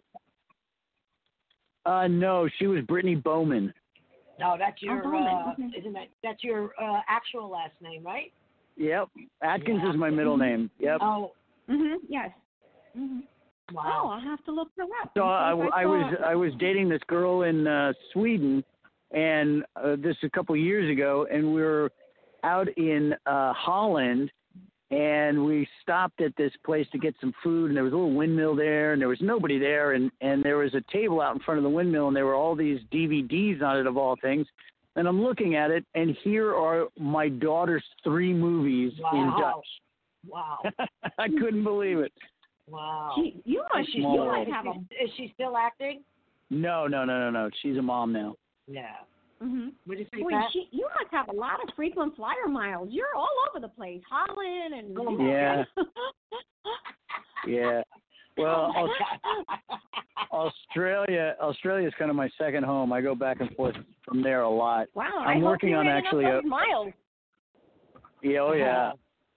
C: uh, no, she was Brittany Bowman.
B: No, that's your,
D: Oh, Bowman,
B: uh,
D: okay.
B: isn't that, that's your uh, actual last name, right?
C: Yep, Atkins
B: Yeah.
C: is my middle name. Yep.
B: Oh,
D: Mhm. Yes. Mhm. Oh,
B: wow.
D: I'll have to look her up.
C: So I,
D: and see if
C: I
D: saw
C: was
D: it.
C: I was dating this girl in uh, Sweden, and uh, this a couple of years ago, and we were out in uh, Holland, and we stopped at this place to get some food, and there was a little windmill there, and there was nobody there, and and there was a table out in front of the windmill, and there were all these D V Ds on it of all things. And I'm looking at it, and here are my daughter's three movies in
B: Wow.
C: Dutch.
B: Wow.
C: I couldn't believe it.
B: Wow.
D: She, you must,
B: Is she,
D: you
C: small
D: must
B: is,
D: have a.
B: she, is she still acting?
C: No, no, no, no, no. She's a mom now.
B: Yeah.
D: Mhm.
B: What did you say,
D: Boy,
B: Pat?
D: she, you must have a lot of frequent flyer miles. You're all over the place, Holland and.
B: Oh,
C: Yeah. Yeah. Well, Aus- Australia, Australia is kind of my second home. I go back and forth from there a lot.
D: Wow,
C: I'm
D: I
C: working
D: hope
C: on
D: you ran
C: actually
D: enough
C: a-
D: those miles.
C: Yeah, oh yeah.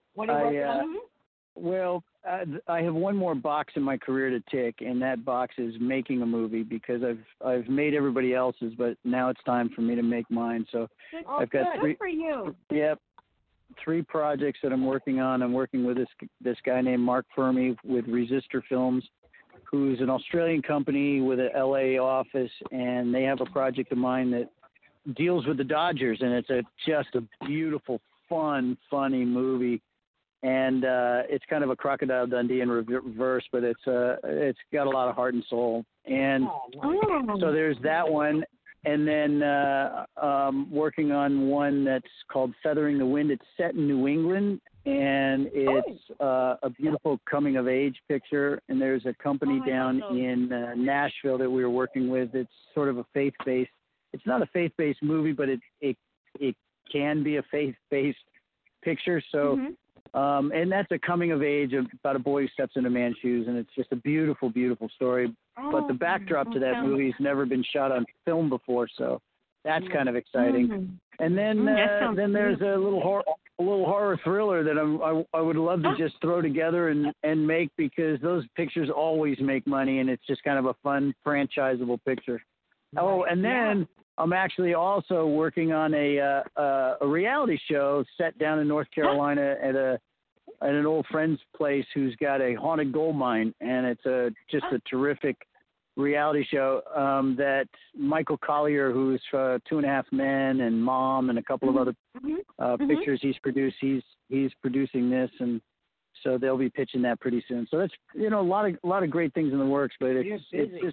B: What are you
C: I,
B: working
C: uh,
B: on?
C: Well, uh, I have one more box in my career to tick, and that box is making a movie because I've I've made everybody else's, but now it's time for me to make mine. So
D: Good,
B: Oh,
C: I've got
B: good.
C: three.
D: good for you.
C: Yep, three projects that I'm working on. I'm working with this this guy named Mark Fermi with Resistor Films, who's an Australian company with an L A office, and they have a project of mine that deals with the Dodgers, and it's a just a beautiful, fun, funny movie. And uh, it's kind of a Crocodile Dundee in reverse, but it's uh, it's got a lot of heart and soul. And
B: Oh, nice.
D: Oh.
C: so there's that one, and then uh, um, working on one that's called Feathering the Wind. It's set in New England, and it's uh, a beautiful coming of age picture. And there's a company
D: Oh, I
C: down
D: love those.
C: in uh, Nashville that we were working with. It's sort of a faith-based. It's not a faith-based movie, but it it it can be a faith-based picture. So.
D: Mhm.
C: Um, and that's a coming of age about a boy who steps into man's shoes, and it's just a beautiful, beautiful story. But the
D: Oh,
C: backdrop to that
D: sounds-
C: movie's never been shot on film before, so that's kind of exciting.
D: Mhm.
C: And then
D: Mm, that
C: uh,
D: sounds
C: then there's a little horror, a little horror thriller that I'm, I I would love to
D: Oh.
C: just throw together and and make, because those pictures always make money, and it's just kind of a fun franchisable picture. Oh, and then. I'm actually also working on a uh, uh, a reality show set down in North Carolina at a at an old friend's place who's got a haunted gold mine, and it's a just a terrific reality show um, that Michael Collier, who's uh, Two and a Half Men and Mom and a couple of other
D: Mhm.
C: uh,
D: Mhm.
C: pictures he's produced. He's he's producing this, and so they'll be pitching that pretty soon. So that's you know a lot of a lot of great things in the works, but it's
B: You're
C: it's
B: busy.
C: just.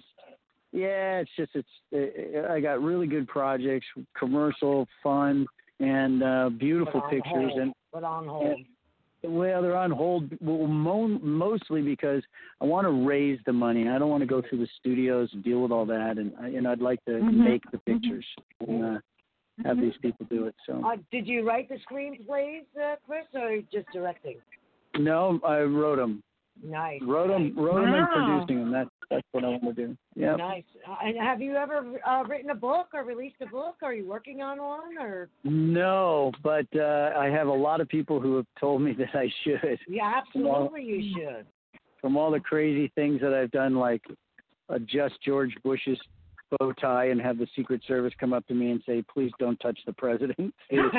C: Yeah, it's just it's. It, I got really good projects, commercial, fun, and uh, beautiful
B: But on
C: pictures.
B: hold.
C: And
B: But on hold.
C: well, they're on hold well, mo- mostly because I want to raise the money. I don't want to go through the studios and deal with all that, and I- and I'd like to
D: Mhm.
C: make the pictures and uh, have
D: Mhm.
C: these people do it. So
B: Uh, did you write the screenplays, uh, Chris, or just directing?
C: no, I wrote them,
B: Nice.
C: wrote them,
B: nice.
C: wrote them, and
D: Wow.
C: producing them. That's that's what I want to do. Yeah.
B: Nice. Uh, and have you ever uh, written a book or released a book? Are you working on one? Or
C: No, but uh, I have a lot of people who have told me that I should.
B: yeah, absolutely, you should.
C: From all the crazy things that I've done, like adjust George Bush's bow tie and have the Secret Service come up to me and say, "Please don't touch the president," to,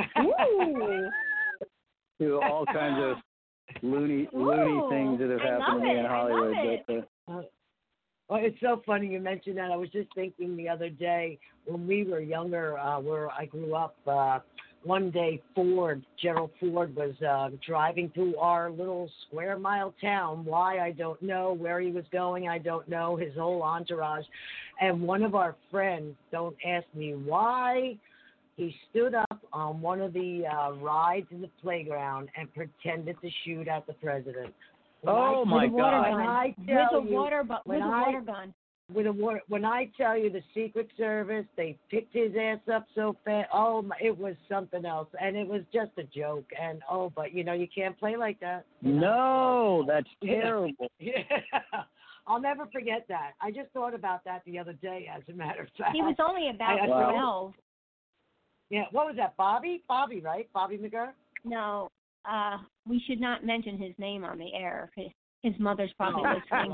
D: Ooh.
C: to all kinds of loony loony
D: Ooh,
C: things that have
D: I
C: happened
D: love
C: to me in
D: it, I
C: Hollywood.
D: love it.
C: But uh,
B: Uh, well, it's so funny you mentioned that. I was just thinking the other day when we were younger, uh, where I grew up. Uh, one day, Ford, Gerald Ford, was uh, driving through our little square mile town. Why, I don't know. Where he was going, I don't know. His whole entourage. And one of our friends, don't ask me why, he stood up on one of the uh, rides in the playground and pretended to shoot at the president. When
C: Oh,
B: I,
C: my
D: With a water
C: God.
B: When
D: gun.
B: I
D: With
B: tell
D: a
B: you,
D: water bu-
B: when
D: with a
B: I-
D: water gun.
B: with a war, when I tell you the Secret Service, they picked his ass up so fast. Oh, my, it was something else, and it was just a joke. And oh, but you know you can't play like that. you know?
C: no, that's
B: Yeah.
C: terrible.
B: Yeah, I'll never forget that. I just thought about that the other day. As a matter of fact,
D: He was only about
B: I- I-
D: twelve.
B: yeah. What was that, Bobby? Bobby, right? Bobby McGurk.
D: No, uh, we should not mention his name on the air. His, his mother's probably
B: Oh.
D: listening.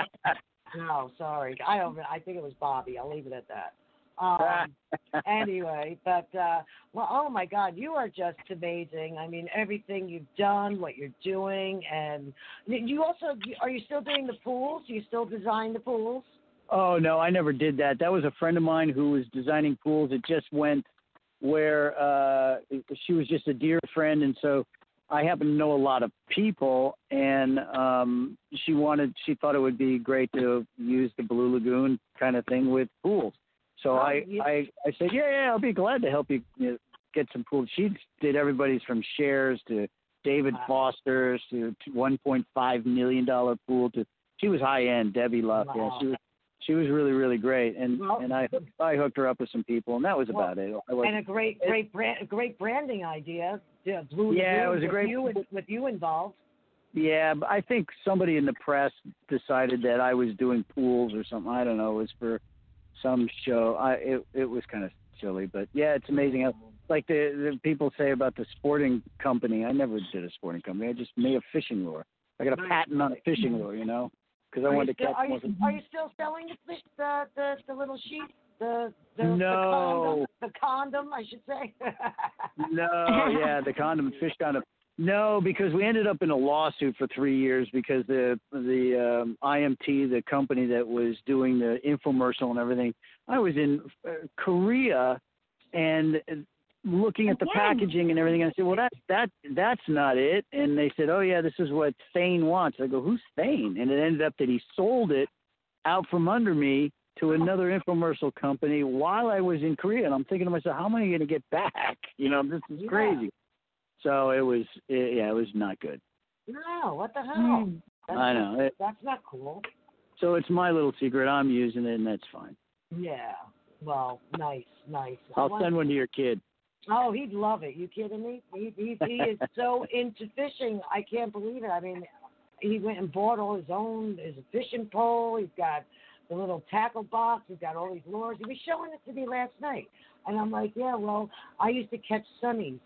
B: No, sorry. I don't. I think it was Bobby. I'll leave it at that. Um, anyway, but uh, well, oh my God, you are just amazing. I mean, everything you've done, what you're doing, and you also are you still doing the pools? You still design the pools?
C: Oh, no, I never did that. That was a friend of mine who was designing pools. It just went where uh, she was just a dear friend, and so I happen to know a lot of people, and um, she wanted, she thought it would be great to use the Blue Lagoon kind of thing with pools. So
B: Oh,
C: I,
B: yeah.
C: I, I said, yeah, yeah, I'll be glad to help you, you know, get some pools. She did everybody's from Shares to David
B: Wow.
C: Foster's to one point five million dollars pool to, she was high end, Debbie Luck. Yeah,
B: Wow.
C: she was, she was really, really great. And,
B: Well,
C: and I, I hooked her up with some people, and that was
B: Well,
C: about it. I wasn't-
B: And a great, great brand, a great branding idea. Yeah, Blue
C: Yeah, it
B: Lagoon
C: was a
B: with
C: great-
B: you, with you involved.
C: Yeah, but I think somebody in the press decided that I was doing pools or something. I don't know. It was for some show. I it it was kind of silly, but yeah, it's amazing how like the, the people say about the sporting company. I never did a sporting company. I just made a fishing lure. I got a patent on a fishing lure, you know, because I
B: are
C: wanted to
B: still,
C: catch
B: are
C: more.
B: you, are you still selling the fish, the, the, the little sheep? The, the,
C: No.
B: the condom, the condom, I should say.
C: No, yeah, the condom, fish condom. No, because we ended up in a lawsuit for three years because the the um, I M T, the company that was doing the infomercial and everything, I was in uh, Korea and looking at the packaging and everything. And I said, well, that that that's not it. And they said, oh yeah, this is what Thane wants. I go, who's Thane? And it ended up that he sold it out from under me to another infomercial company while I was in Korea. And I'm thinking to myself, how am I going to get back? You know, this is
B: Yeah.
C: crazy. So it was, it, yeah, it was not good.
B: No, what the hell?
D: Mm.
B: That's
C: I know.
B: Not,
C: It,
B: that's not cool.
C: so it's my little secret. I'm using it, and that's fine.
B: Yeah. Well, nice, nice. I
C: I'll
B: want-
C: send one to your kid.
B: Oh, he'd love it. You kidding me? He he, he is so into fishing. I can't believe it. I mean, he went and bought all his own. His fishing pole. He's got the little tackle box. He's got all these lures. He was showing it to me last night, and I'm like, yeah, well, I used to catch sunnies.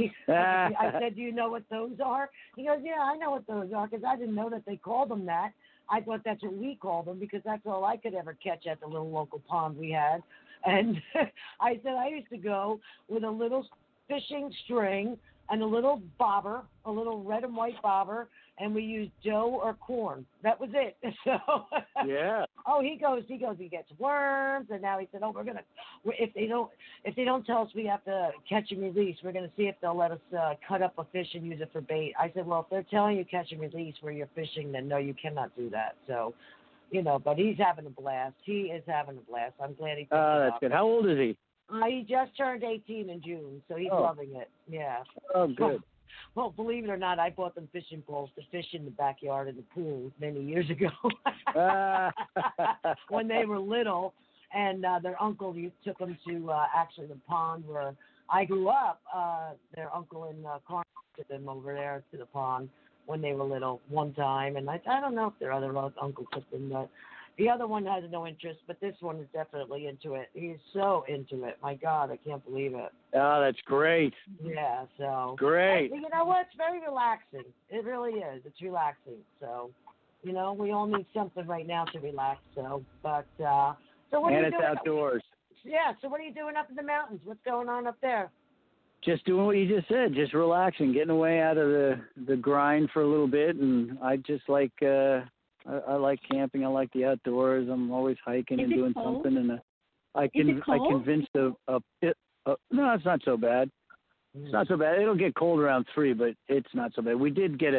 B: I said, do you know what those are? He goes, yeah, I know what those are because I didn't know that they called them that. I thought that's what we called them because that's all I could ever catch at the little local pond we had. And I said I used to go with a little fishing string and a little bobber, a little red and white bobber, and we used dough or corn. That was it. So
C: Yeah.
B: oh, he goes, he goes, he gets worms, and now he said, oh, we're gonna, if they don't, if they don't tell us we have to catch and release, we're gonna see if they'll let us uh, cut up a fish and use it for bait. I said, well, if they're telling you catch and release where you're fishing, then no, you cannot do that. So, you know, but he's having a blast. He is having a blast. I'm glad he picked
C: Oh,
B: it
C: that's
B: up.
C: good. How old is he?
B: Uh, he just turned eighteen in June, so he's
C: Oh.
B: loving it. Yeah.
C: Oh, good.
B: Well, believe it or not, I bought them fishing poles to fish in the backyard in the pool many years ago
C: Ah.
B: when they were little. And uh, their uncle you took them to uh, actually the pond where I grew up. Uh, their uncle in uh, Carmel took them over there to the pond when they were little one time. And I, I don't know if their other uncle took them, but the other one has no interest, but this one is definitely into it. He's so into it. My God, I can't believe it.
C: Oh, that's great.
B: Yeah, so.
C: Great.
B: And, you know what? It's very relaxing. It really is. It's relaxing. So, you know, we all need something right now to relax. So, but, uh, so what
C: And
B: are you
C: it's
B: doing?
C: outdoors.
B: Yeah, so what are you doing up in the mountains? What's going on up there?
C: Just doing what you just said, just relaxing, getting away out of the the grind for a little bit, and I just like uh I, I like camping. I like the outdoors. I'm always hiking
D: Is
C: and
D: it
C: doing
D: cold?
C: something, and uh, I
D: Is
C: can
D: it
C: I
D: cold?
C: convinced a, a pit. Uh, no, it's not so bad. It's not so bad. It'll get cold around three, but it's not so bad. We did get a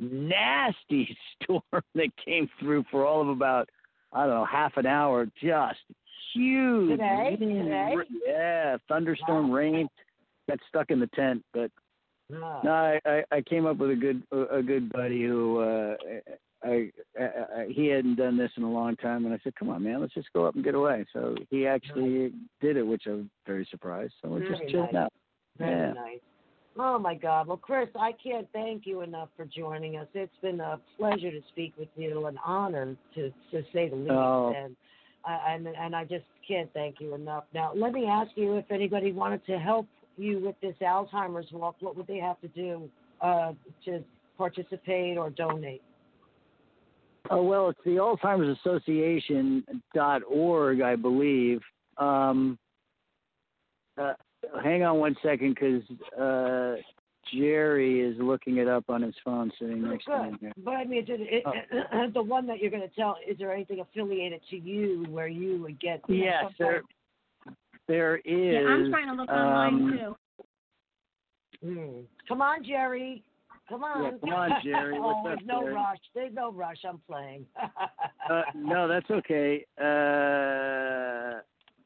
C: nasty storm that came through for all of about I don't know half an hour. Just huge.
B: Today?
C: rain,
B: Today?
C: Yeah, thunderstorm rain. Got stuck in the tent, but
B: Ah.
C: no, I, I, I came up with a good a good buddy who uh, I, I, I he hadn't done this in a long time, and I said, "Come on, man, let's just go up and get away." So he actually did it, which I was very surprised. So we're
B: Very
C: just chilling
B: nice.
C: out.
B: Very
C: Yeah.
B: nice. Oh, my God. Well, Chris, I can't thank you enough for joining us. It's been a pleasure to speak with you, an honor to, to say the least.
C: Oh.
B: And, I and, and I just can't thank you enough. Now, let me ask you, if anybody wanted to help you with this Alzheimer's walk, what would they have to do uh, to participate or donate?
C: Oh well, it's the Alzheimer's Association dot org, I believe. Um, uh, hang on one second, because uh, Jerry is looking it up on his phone, sitting
B: Oh,
C: next to me
B: good.
C: here.
B: But I mean, it, it,
C: Oh.
B: the one that you're going to tell, is there anything affiliated to you where you would get? You know,
C: Yes,
B: some
C: there,
B: kind
C: there is.
D: Yeah, I'm trying to look online
C: um,
D: too.
B: of- Hmm. Come on, Jerry. Come on.
C: Yeah, come on, Jerry. What's
B: oh,
C: up,
B: there's no
C: Jerry?
B: rush. There's no rush. I'm playing.
C: Uh, no, that's okay. Uh,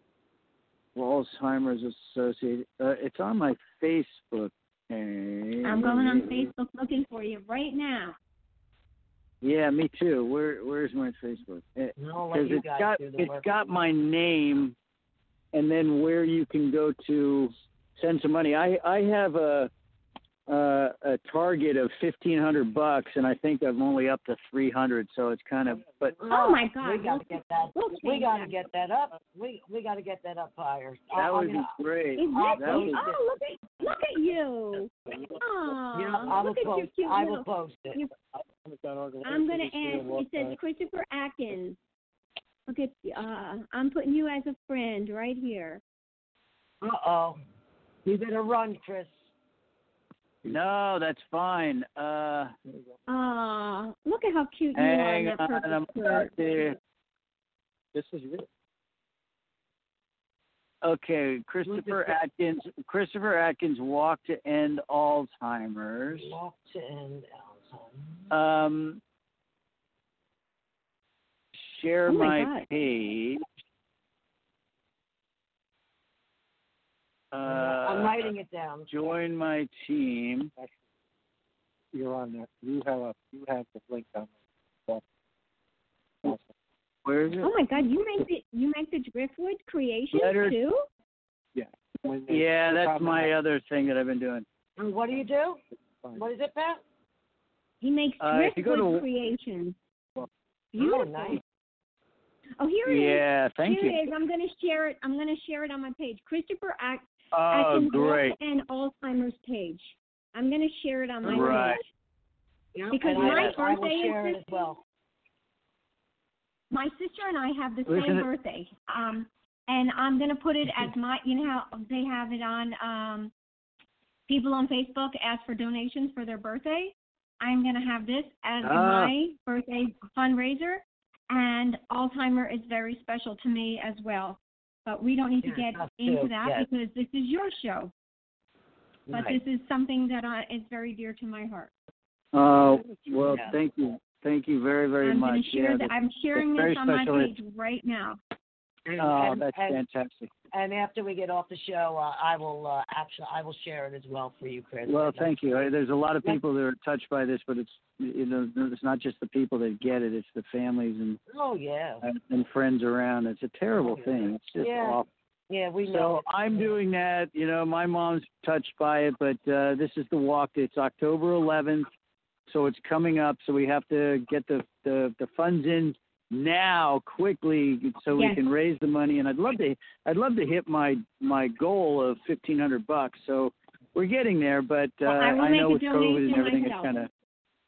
C: Alzheimer's Associated. Uh, it's on my Facebook page.
D: I'm going on Facebook looking for you right now.
C: Yeah, me too. Where Where's my Facebook? Because
B: I'll let you
C: it's
B: guys
C: got
B: do the
C: it's
B: work.
C: got my name, and then where you can go to send some money. I I have a uh, a a target of fifteen hundred bucks, and I think I'm only up to three hundred. So it's kind of, but
D: Oh my God!
B: We got to get that.
D: We'll
B: We
D: change
B: got to
D: that.
B: get that up. We we got to get that up higher.
C: that
B: I,
C: would
B: I'm
C: be
B: gonna,
C: great.
D: Is
B: I'll
D: that
C: That would,
D: oh look at look at you! Aw,
B: Yeah, I will
D: look at your
B: post.
D: cute
B: I will
D: little.
B: post it.
D: You, I'm gonna ask. It says Christopher Atkins. Look at uh, I'm putting you as a friend right here.
B: Uh oh. You better run, Chris.
C: no, that's fine. Uh,
D: Aw, look at how cute you are in
C: hang
D: that
C: on,
D: purple
C: I'm
D: shirt.
C: about to.
E: This is real.
C: Okay, Christopher Atkins. Christopher Atkins Walk to End Alzheimer's.
B: Walk to end Alzheimer's.
C: Um, share
D: Oh my
C: my
D: God.
C: page. Uh,
B: I'm writing it down.
C: Join my team.
E: You're on there. You have a you have the link on there. Awesome.
C: Where is it?
D: Oh my God, you make the you make the driftwood creation
C: Letter-
D: too?
E: Yeah. When they-
C: Yeah,
E: the
C: that's
E: problem
C: my
E: is-
C: other thing that I've been doing.
B: And what do you do?
E: fine.
B: What is it, Pat?
D: He makes
C: Uh, if you go
D: driftwood
C: to-
D: creations.
B: Oh,
D: Beautiful.
B: nice.
D: Oh, here it is.
C: Yeah, thank
D: here
C: you.
D: it is. I'm going to share it. I'm going to share it on my page. Christopher Ack-
C: Oh,
D: Atkins
C: great.
D: Walk and Alzheimer's page. I'm going to share it on my
C: Right.
D: page.
B: Yeah,
D: Because
B: and
D: my
B: I, I will
D: birthday is
B: share it
D: this
B: as well.
D: My sister and I have the
C: Listen
D: same
C: to-
D: birthday. Um, and I'm going to put it as my, you know how they have it on, um, people on Facebook ask for donations for their birthday. I'm going to have this as
C: Ah.
D: my birthday fundraiser. And Alzheimer is very special to me as well. But we don't need to
B: Yes,
D: get
B: us
D: into
B: too,
D: that
B: yes.
D: because this is your show. But
B: Right.
D: this is something that I, is very dear to my heart.
C: Oh, well,
B: Yeah.
C: thank you. Thank you very, very
D: I'm
C: much.
D: going to share
C: Yeah,
D: that.
C: that-
D: I'm sharing
C: very
D: this on my
C: special.
D: page right now.
B: And,
C: oh,
B: and,
C: that's
B: and,
C: fantastic.
B: and after we get off the show, uh, I will uh, actually I will share it as well for you, Chris.
C: Well, thank you. Uh, There's a lot of
B: Yeah.
C: people that are touched by this, but it's you know it's not just the people that get it; it's the families and
B: Oh yeah,
C: and, and friends around. It's a terrible
B: Oh, yeah.
C: thing. It's just
B: Yeah.
C: awful.
B: yeah, we know.
C: So
B: it.
C: I'm doing that. You know, my mom's touched by it, but uh, this is the walk. It's October eleventh, so it's coming up. So we have to get the the, the funds in now quickly so
D: Yes.
C: we can raise the money. And I'd love to I'd love to hit my my goal of fifteen hundred bucks. So we're getting there, but uh,
D: Well, I will make
C: know
D: a
C: with COVID and
D: donation
C: everything,
D: myself.
C: it's kind of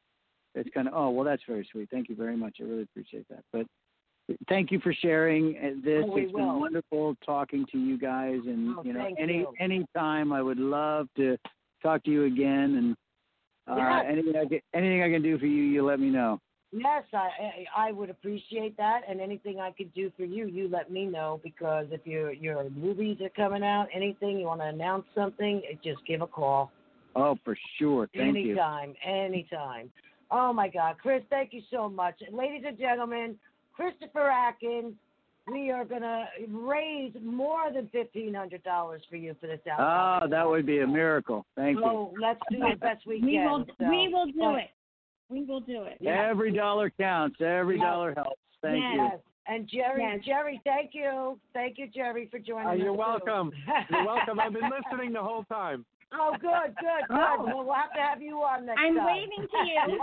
C: it's kind of oh well, that's very sweet. Thank you very much. I really appreciate that. But thank you for sharing uh, this.
B: Oh, we
C: It's
B: will.
C: been wonderful talking to you guys, and
B: Oh,
C: you know,
B: thank
C: any
B: you.
C: any time I would love to talk to you again. And uh,
B: Yes.
C: anything I can anything I can do for you, you let me know.
B: Yes, I I I would appreciate that, and anything I could do for you, you let me know, because if your your movies are coming out, anything you want to announce something, just give a call.
C: Oh, for sure. Thank you.
B: anytime, anytime. Oh my God, Chris, thank you so much, ladies and gentlemen. Christopher Atkins, we are gonna raise more than fifteen hundred dollars for you for this
C: Oh,
B: album.
C: that would be a miracle. Thank you.
B: So let's do the best we,
D: We
B: can.
D: will
B: so.
D: we will do
B: But-
D: it. We will do it.
B: Yeah.
C: Every dollar counts. Every
B: Yes.
C: dollar helps. Thank
D: Yes.
C: you.
B: Yes. And Jerry,
D: Yes.
B: Jerry, thank you, thank you, Jerry, for joining
E: Uh,
B: us.
E: you're
B: too.
E: welcome. You're welcome. I've been listening the whole time.
B: Oh, good, good, good.
D: Oh.
B: Well, we'll have to have you on next
D: I'm
B: time.
D: waving to you.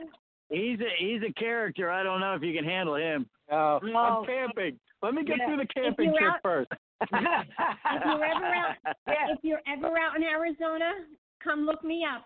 C: He's a he's a character. I don't know if you can handle him.
E: Uh,
B: No.
E: I'm camping. Let me get
B: Yeah.
E: through the camping
D: you're
E: trip
D: out-
E: first.
D: If you're ever out,
B: Yeah.
D: if you're ever out in Arizona, come look me up.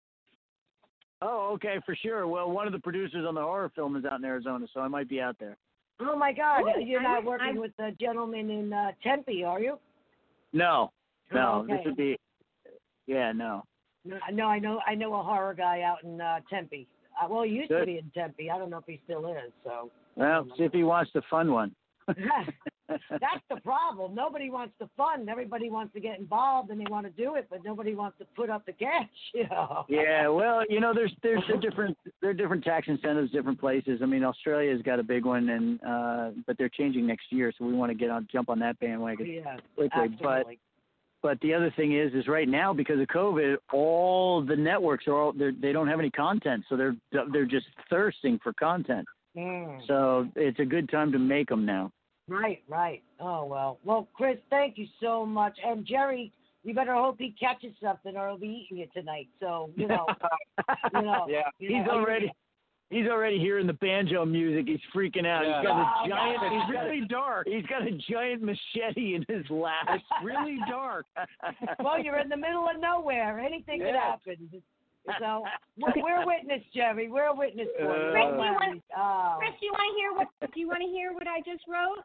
C: Oh, okay, for sure. Well, one of the producers on the horror film is out in Arizona, so I might be out there.
B: Oh my God,
D: Oh,
B: you're
D: I
B: not
D: would-
B: working
D: I-
B: with the gentleman in uh, Tempe, are you?
C: No, no,
B: Oh, okay.
C: this would be. Yeah, no.
B: No, no, I know, I know a horror guy out in uh, Tempe. Uh, well, he used to
C: Good.
B: be in Tempe. I don't know if he still is. So
C: Well, see if he wants the fun one.
B: that's the problem. Nobody wants the fun. Everybody wants to get involved and they want to do it, but nobody wants to put up the cash. You know?
C: Yeah, well, you know, there's there's there are different there are different tax incentives, different places. I mean, Australia's got a big one, and uh, but they're changing next year, so we want to get on jump on that bandwagon
B: Yeah,
C: quickly. But
B: absolutely.
C: but the other thing is, is right now because of COVID, all the networks are all they're, they don't have any content, so they're they're just thirsting for content.
B: Mm.
C: So it's a good time to make them now.
B: Right, right. Oh, well. Well, Chris, thank you so much. And Jerry, you better hope he catches something, or he'll be eating it tonight. So you know, you know,
E: Yeah.
B: you
C: He's
B: know,
C: already he's already hearing the banjo music. He's freaking out.
E: Yeah.
C: He's got
B: Oh,
C: a giant.
B: God.
C: He's got
F: really dark.
C: He's got a giant machete in his lap.
F: It's really dark.
B: Well, you're in the middle of nowhere. Anything could
C: Yeah.
B: happen. So we're, we're a witness, Jerry. We're a witness for you.
C: Uh,
B: Don't
D: Chris, you
B: worry. Oh.
D: Chris, do you want to hear what? Do you want to hear what I just wrote?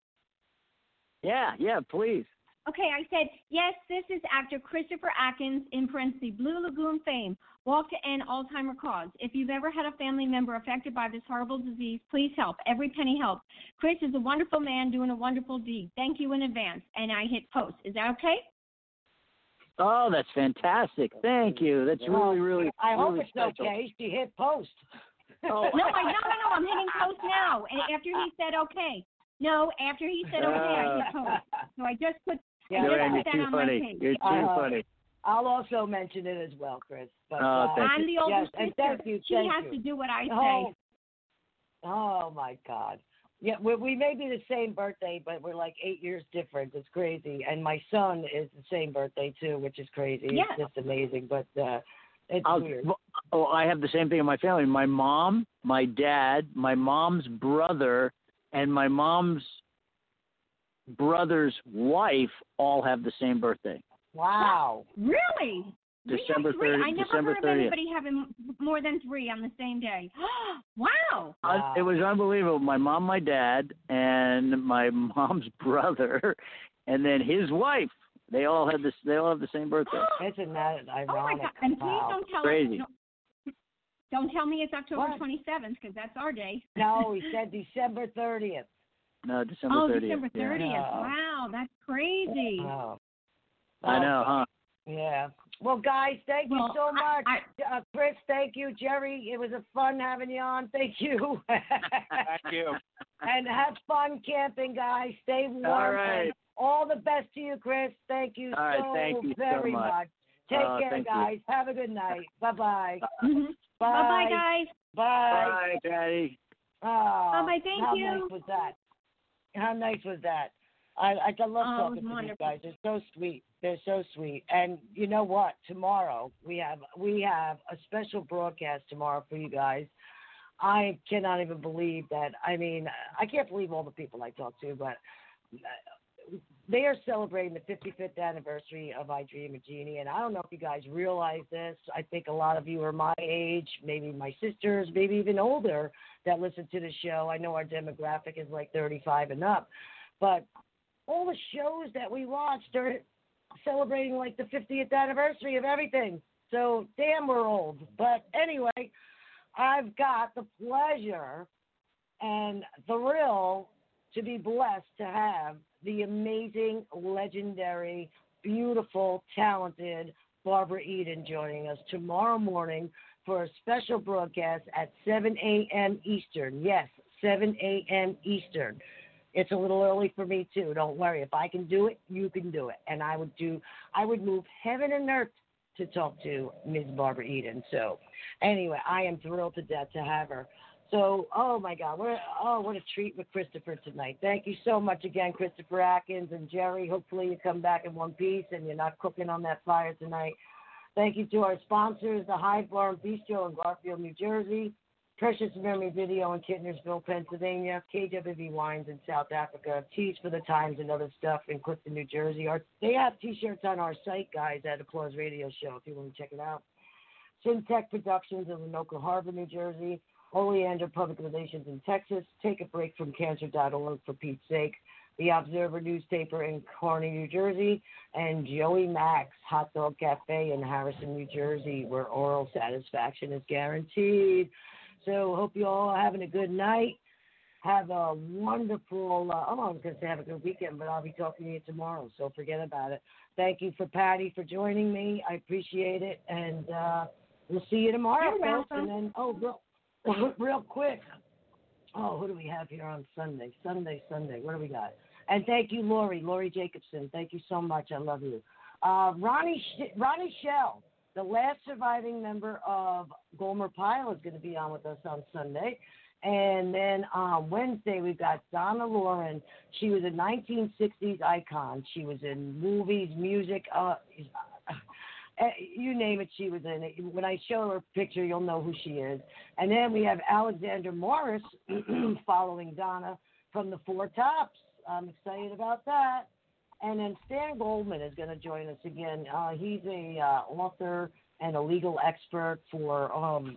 C: Yeah, yeah, please.
D: Okay, I said, yes, this is actor Christopher Atkins, in parentheses, Blue Lagoon fame, walk to end Alzheimer's cause. If you've ever had a family member affected by this horrible disease, please help. Every penny helps. Chris is a wonderful man doing a wonderful deed. Thank you in advance. And I hit post. Is that okay?
C: Oh, that's fantastic. Thank you. That's really, really,
B: I hope
C: really
B: it's
C: special.
B: okay. She hit post.
C: Oh.
D: No, I no, no, no. I'm hitting post now. And after he said okay. No, after he said okay, I hit post. So I just put, I
B: Yeah,
D: just
C: Joanne,
D: put
C: you're
D: that
C: too
D: on my
C: funny.
D: page.
C: You're too
B: Uh,
C: funny.
B: I'll also mention it as well, Chris. But,
C: Oh,
B: uh,
C: thank
D: I'm
C: you.
D: the older
B: Yes, and
D: sister.
B: thank you,
D: She
B: thank
D: has
B: you.
D: to do what I say.
B: Oh, oh my God. Yeah, we, we may be the same birthday, but we're like eight years different. It's crazy. And my son is the same birthday, too, which is crazy.
D: Yeah.
B: It's just amazing. But uh, it's
C: I'll,
B: weird.
C: oh, I have the same thing in my family. My mom, my dad, my mom's brother, and my mom's brother's wife all have the same birthday.
B: Wow.
D: Really? We have
C: December
D: three.
C: thirtieth.
D: I never
C: December
D: heard of
C: thirtieth.
D: anybody having more than three on the same day. Wow.
B: Wow.
C: It was unbelievable. My mom, my dad, and my mom's brother, and then his wife. They all had this. They all have the same birthday.
B: Isn't that
D: Oh my
B: ironic?
D: God! And please
B: Wow.
D: don't tell
C: Crazy.
D: us. Don't, don't tell me it's October
B: What?
D: twenty-seventh because that's our day.
B: No, he said December thirtieth.
C: No, December
D: Oh,
C: thirtieth.
D: December
C: yeah.
D: thirtieth.
B: Yeah.
D: Wow, that's crazy.
B: Oh.
C: I know, huh?
B: Yeah. Well, guys, thank you
D: Well,
B: so
D: I-
B: much.
D: I-
B: uh, Chris, thank you. Jerry, it was a fun having you on. Thank you.
E: Thank you.
B: And have fun camping, guys. Stay warm.
C: All right.
B: And all the best to you, Chris. Thank you
C: All right,
B: so
C: thank you so
B: very
C: much.
B: Take
C: Uh,
B: care,
C: thank you.
B: guys. Have a good night. Bye-bye.
D: Mhm.
B: Bye.
D: Bye-bye, guys.
B: Bye.
C: Bye, Daddy.
B: Oh,
D: Bye-bye, thank
B: how
D: you.
B: nice was that? How nice was that? I, I I love
D: Oh, it
B: talking
D: was
B: to these
D: wonderful.
B: guys. They're so sweet. They're so sweet. And you know what? Tomorrow we have we have a special broadcast tomorrow for you guys. I cannot even believe that. I mean, I can't believe all the people I talk to, but uh, they are celebrating the fifty-fifth anniversary of I Dream of Jeannie. And I don't know if you guys realize this. I think a lot of you are my age, maybe my sisters, maybe even older that listen to the show. I know our demographic is like thirty-five and up. But all the shows that we watched are celebrating like the fiftieth anniversary of everything. So damn, we're old. But anyway, I've got the pleasure and thrill to be blessed to have the amazing, legendary, beautiful, talented Barbara Eden joining us tomorrow morning for a special broadcast at seven a.m. Eastern. Yes, seven a.m. Eastern. It's a little early for me too. Don't worry. If I can do it, you can do it. And I would do. I would move heaven and earth to talk to Miz Barbara Eden. So, anyway, I am thrilled to death to have her. So, oh my God, what a, oh what a treat with Christopher tonight. Thank you so much again, Christopher Atkins and Jerry. Hopefully you come back in one piece and you're not cooking on that fire tonight. Thank you to our sponsors, the Hive Bar and Bistro in Garfield, New Jersey. Precious Memory Video in Kittnersville, Pennsylvania, K W V Wines in South Africa, Tees for the Times and other stuff in Clifton, New Jersey. Our, they have T-shirts on our site, guys, at Applause Radio Show if you want to check it out. Syntech Productions in Lenoka Harbor, New Jersey. Oleander Public Relations in Texas. Take a break from cancer dot org for Pete's sake. The Observer newspaper in Kearney, New Jersey. And Joey Max Hot Dog Cafe in Harrison, New Jersey, where oral satisfaction is guaranteed. So hope you all are having a good night. Have a wonderful, uh, oh, I was going to say have a good weekend, but I'll be talking to you tomorrow, so forget about it. Thank you for Patty for joining me. I appreciate it, and uh, we'll see you tomorrow,
D: You're
B: folks. And
D: welcome.
B: then, oh, real, real quick, oh, who do we have here on Sunday? Sunday, Sunday, what do we got? And thank you, Lori, Lori Jacobson. Thank you so much. I love you. Uh, Ronnie, Sh- Ronnie Shell. The last surviving member of Gomer Pyle is going to be on with us on Sunday. And then on Wednesday, we've got Donna Lauren. She was a nineteen sixties icon. She was in movies, music, uh, you name it, she was in it. When I show her a picture, you'll know who she is. And then we have Alexander Morris following Donna from the Four Tops. I'm excited about that. And then Stan Goldman is going to join us again. Uh, he's a uh, author and a legal expert for, um,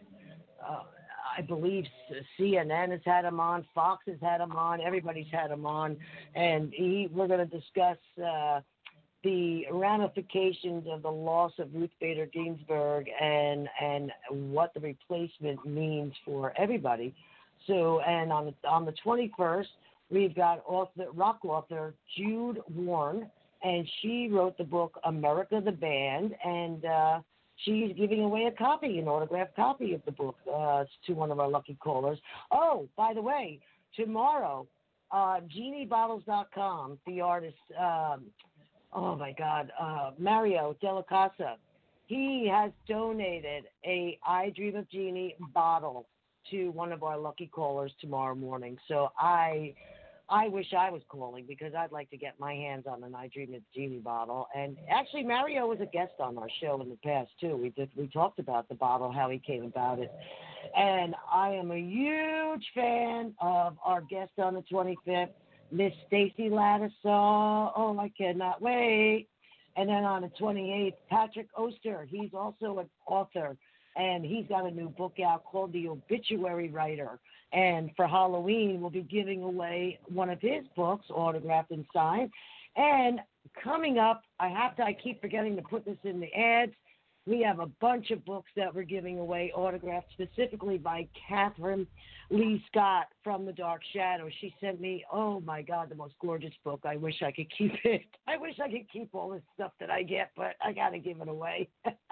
B: uh, I believe, C N N has had him on, Fox has had him on, everybody's had him on. And he, we're going to discuss uh, the ramifications of the loss of Ruth Bader Ginsburg and and what the replacement means for everybody. So, and on the, on the twenty-first, we've got author, rock author Jude Warren, and she wrote the book America the Band, and uh, she's giving away a copy, an autographed copy of the book uh, to one of our lucky callers. Oh, by the way, tomorrow, uh, Genie Bottles dot com, the artist, um, oh my God, uh, Mario Della Casa, he has donated a I Dream of Jeannie bottle to one of our lucky callers tomorrow morning. So I I wish I was calling because I'd like to get my hands on an I Dream of Jeannie bottle. And actually, Mario was a guest on our show in the past, too. We did we talked about the bottle, how he came about it. And I am a huge fan of our guest on the twenty-fifth, Miss Stacy Lattisaw. Oh, I cannot wait. And then on the twenty-eighth, Patrick Oster. He's also an author, and he's got a new book out called The Obituary Writer. And for Halloween, we'll be giving away one of his books, autographed and signed. And coming up, I have to, I keep forgetting to put this in the ads. We have a bunch of books that we're giving away, autographed specifically by Catherine Lee Scott from The Dark Shadow. She sent me, oh my God, the most gorgeous book. I wish I could keep it. I wish I could keep all this stuff that I get, but I got to give it away.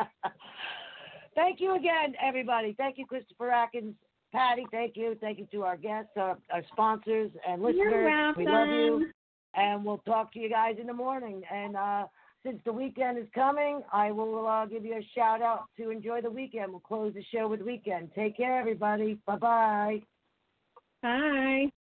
B: Thank you again, everybody. Thank you, Christopher Atkins. Patty, thank you. Thank you to our guests, our, our sponsors, and listeners.
D: You're welcome.
B: We love you. And we'll talk to you guys in the morning. And uh, since the weekend is coming, I will uh, give you a shout-out to enjoy the weekend. We'll close the show with Weekend. Take care, everybody. Bye-bye.
D: Bye.